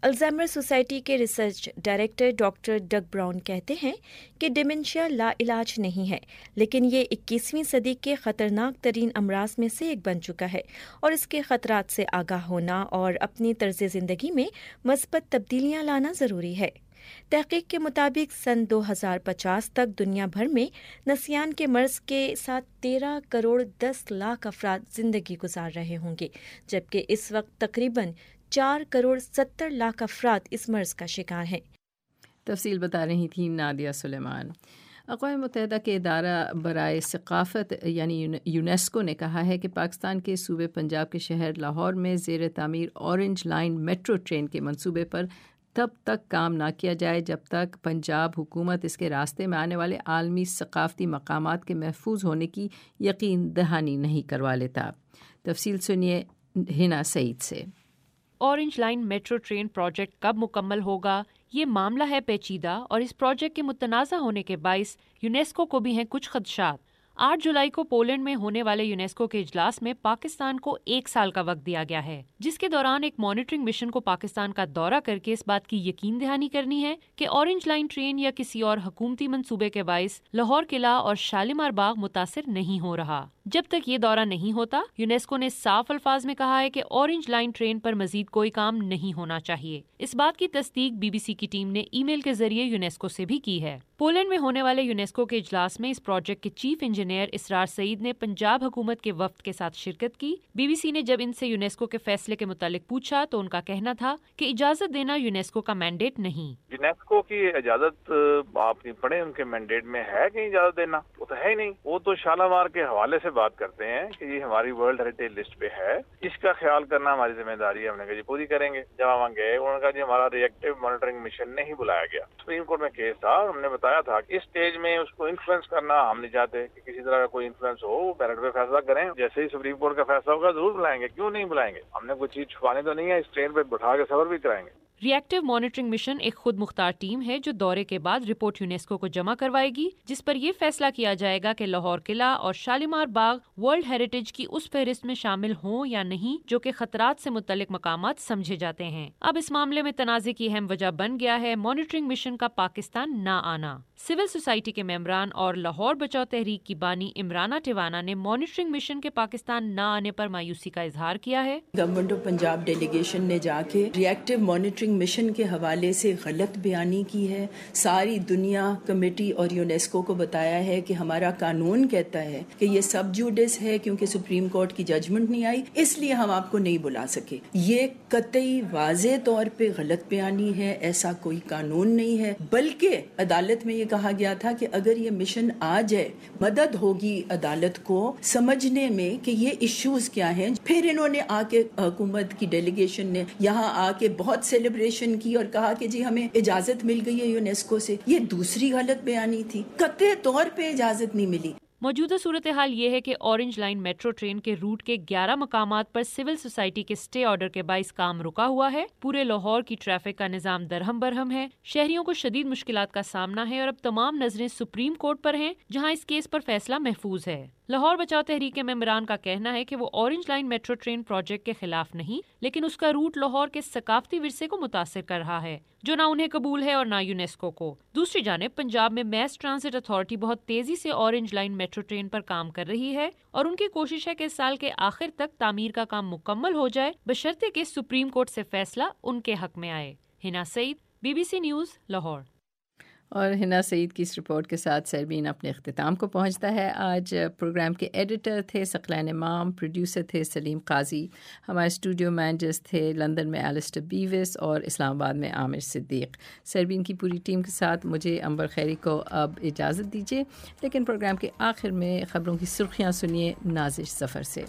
الزائمر سوسائٹی کے research director doctor Doug Brown کہتے ہیں کہ ڈیمنشیا لا علاج نہیں ہے، لیکن یہ 21ویں صدی کے خطرناک ترین امراض میں سے ایک بن چکا ہے اور اس کے خطرات سے آگاہ ہونا اور اپنی طرز زندگی میں مثبت تبدیلیاں لانا ضروری ہے۔ تحقیق کے مطابق سن 2050 تک دنیا بھر میں نسیان کے مرض کے ساتھ 13 کروڑ 10 لاکھ افراد زندگی گزار رہے ہوں گے، جبکہ اس وقت تقریباً 4 کروڑ 70 لاکھ افراد اس مرض کا شکار ہیں۔ تفصیل بتا رہی تھی نادیہ سلیمان۔ اقوام متحدہ کے ادارہ برائے ثقافت یعنی یونیسکو نے کہا ہے کہ پاکستان کے صوبے پنجاب کے شہر لاہور میں زیر تعمیر اورنج لائن میٹرو ٹرین کے منصوبے پر تب تک کام نہ کیا جائے جب تک پنجاب حکومت اس کے راستے میں آنے والے عالمی ثقافتی مقامات کے محفوظ ہونے کی یقین دہانی نہیں کروا لیتا۔ تفصیل سنیے ہنا سعید سے۔ Orange line metro train project کب مکمل ہوگا، یہ معاملہ ہے پیچیدہ اور اس پروجیکٹ کے متنازع ہونے کے باعث یونیسکو کو بھی ہیں کچھ خدشات۔ 8 جولائی کو پولینڈ میں ہونے والے یونیسکو کے اجلاس میں پاکستان کو 1 سال کا وقت دیا گیا ہے، جس کے دوران ایک مانیٹرنگ مشن کو پاکستان کا دورہ کر کے اس بات کی یقین دہانی کرنی ہے کہ اورنج لائن ٹرین یا کسی اور حکومتی منصوبے کے باعث لاہور قلعہ اور شالیمار باغ متاثر نہیں ہو رہا۔ جب تک یہ دورہ نہیں ہوتا، یونیسکو نے صاف الفاظ میں کہا ہے کہ اورنج لائن ٹرین پر مزید کوئی کام نہیں ہونا چاہیے۔ اس بات کی تصدیق بی بی سی کی ٹیم نے ای میل کے ذریعے یونیسکو سے بھی کی ہے۔ پولینڈ میں ہونے والے یونیسکو کے اجلاس میں اس پروجیکٹ کے چیف انجینئر اسرار سعید نے پنجاب حکومت کے وفد کے ساتھ شرکت کی۔ بی بی سی نے جب ان سے یونیسکو کے فیصلے کے متعلق پوچھا تو ان کا کہنا تھا کہ اجازت دینا یونیسکو کا مینڈیٹ نہیں۔ یونیسکو کی اجازت آپ نہیں پڑھیں، ان کے مینڈیٹ میں ہے کہ اجازت دینا؟ وہ تو ہے ہی نہیں۔ وہ تو شالیمار کے حوالے سے بات کرتے ہیں کہ یہ ہماری ورلڈ ہیریٹیج لسٹ پہ ہے، اس کا خیال کرنا ہماری ذمہ داری ہے۔ ہم نے کہا جی پوری کریں گے۔ جب ہم گئے انہوں نے کہا جی ہمارا ری ایکٹیو مانیٹرنگ مشن نہیں بلایا گیا۔ سپریم کورٹ میں کیس تھا، ہم نے بتایا تھا کہ اس اسٹیج میں اس کو انفلوئنس کرنا ہم نہیں چاہتے کہ کسی طرح کا کوئی انفلوئنس ہو، وہ میرٹ پہ فیصلہ کریں۔ جیسے ہی سپریم کورٹ کا فیصلہ ہوگا ضرور بلائیں گے، کیوں نہیں بلائیں گے؟ ہم نے کوئی چیز چھپانی تو نہیں ہے، اس ٹرین پہ بٹھا کے سفر بھی کرائیں گے۔ ری ایکٹیو مانیٹرنگ مشن ایک خود مختار ٹیم ہے جو دورے کے بعد رپورٹ یونیسکو کو جمع کروائے گی، جس پر یہ فیصلہ کیا جائے گا کہ لاہور قلعہ اور شالیمار باغ ورلڈ ہیریٹیج کی اس فہرست میں شامل ہوں یا نہیں جو کہ خطرات سے متعلق مقامات سمجھے جاتے ہیں۔ اب اس معاملے میں تنازع کی اہم وجہ بن گیا ہے مانیٹرنگ مشن کا پاکستان نہ آنا۔ سول سوسائٹی کے ممبران اور لاہور بچاؤ تحریک کی بانی عمرانہ ٹیوانا نے مانیٹرنگ مشن کے پاکستان نہ آنے پر مایوسی کا اظہار کیا ہے۔ گورنمنٹ آف پنجاب ڈیلیگیشن نے جا کے ری ایکٹیو مانیٹرنگ مشن کے حوالے سے غلط بیانی کی ہے۔ ساری دنیا کمیٹی اور یونیسکو کو بتایا ہے کہ ہمارا قانون کہتا ہے کہ یہ سب جوڈس ہے، کیونکہ سپریم کورٹ کی ججمنٹ نہیں آئی اس لیے ہم آپ کو نہیں بلا سکے۔ یہ قطعی واضح طور پہ غلط بیانی ہے، ایسا کوئی قانون نہیں ہے، بلکہ عدالت میں یہ کہا گیا تھا کہ اگر یہ مشن آ جائے مدد ہوگی عدالت کو سمجھنے میں کہ یہ ایشوز کیا ہیں۔ پھر انہوں نے آ کے حکومت کی ڈیلیگیشن نے یہاں آ کے بہت سیلیبریشن کی اور کہا کہ جی ہمیں اجازت مل گئی ہے یونیسکو سے۔ یہ دوسری غلط بیانی تھی، قطعی طور پہ اجازت نہیں ملی۔ موجودہ صورتحال یہ ہے کہ اورنج لائن میٹرو ٹرین کے روٹ کے 11 مقامات پر سول سوسائٹی کے اسٹے آرڈر کے باعث کام رکا ہوا ہے۔ پورے لاہور کی ٹریفک کا نظام درہم برہم ہے، شہریوں کو شدید مشکلات کا سامنا ہے اور اب تمام نظریں سپریم کورٹ پر ہیں جہاں اس کیس پر فیصلہ محفوظ ہے۔ لاہور بچاؤ تحریک کے ممبران کا کہنا ہے کہ وہ orange line metro train project کے خلاف نہیں، لیکن اس کا روٹ لاہور کے ثقافتی ورثے کو متاثر کر رہا ہے جو نہ انہیں قبول ہے اور نہ یونیسکو کو۔ دوسری جانب پنجاب میں میس ٹرانزٹ اتھارٹی بہت تیزی سے اورنج لائن میٹرو ٹرین پر کام کر رہی ہے اور ان کی کوشش ہے کہ اس سال کے آخر تک تعمیر کا کام مکمل ہو جائے بشرطے کہ سپریم کورٹ سے فیصلہ ان کے حق میں آئے۔ Hana Saeed, B B C news, Lahore. اور ہنا سعید کی اس رپورٹ کے ساتھ سربین اپنے اختتام کو پہنچتا ہے۔ آج پروگرام کے ایڈیٹر تھے ثقلین امام، پروڈیوسر تھے سلیم قاضی، ہمارے اسٹوڈیو مینیجرز تھے لندن میں ایلسٹر بیوس اور اسلام آباد میں عامر صدیق۔ سربین کی پوری ٹیم کے ساتھ مجھے امبر خیری کو اب اجازت دیجیے، لیکن پروگرام کے آخر میں خبروں کی سرخیاں سنیے نازش ظفر سے۔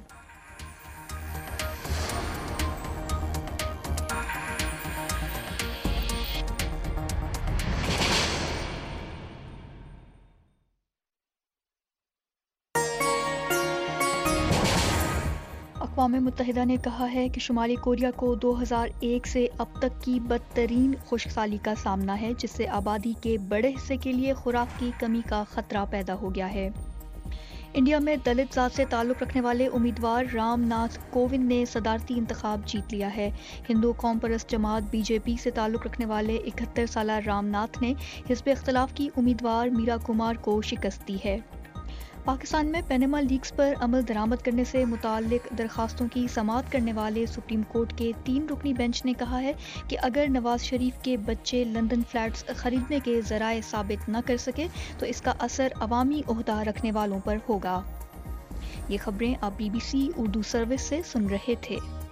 اقوام متحدہ نے کہا ہے کہ شمالی کوریا کو 2001 سے اب تک کی بدترین خشک سالی کا سامنا ہے، جس سے آبادی کے بڑے حصے کے لیے خوراک کی کمی کا خطرہ پیدا ہو گیا ہے۔ انڈیا میں دلت ذات سے تعلق رکھنے والے امیدوار رام ناتھ کووند نے صدارتی انتخاب جیت لیا ہے۔ ہندو قوم پرست جماعت بی جے پی سے تعلق رکھنے والے 71 سالہ رام ناتھ نے حزب اختلاف کی امیدوار میرا کمار کو شکست دی ہے۔ پاکستان میں پینما لیکس پر عمل درآمد کرنے سے متعلق درخواستوں کی سماعت کرنے والے سپریم کورٹ کے 3 رکنی بینچ نے کہا ہے کہ اگر نواز شریف کے بچے لندن فلیٹس خریدنے کے ذرائع ثابت نہ کر سکے تو اس کا اثر عوامی عہدہ رکھنے والوں پر ہوگا۔ یہ خبریں آپ BBC اردو سروس سے سن رہے تھے۔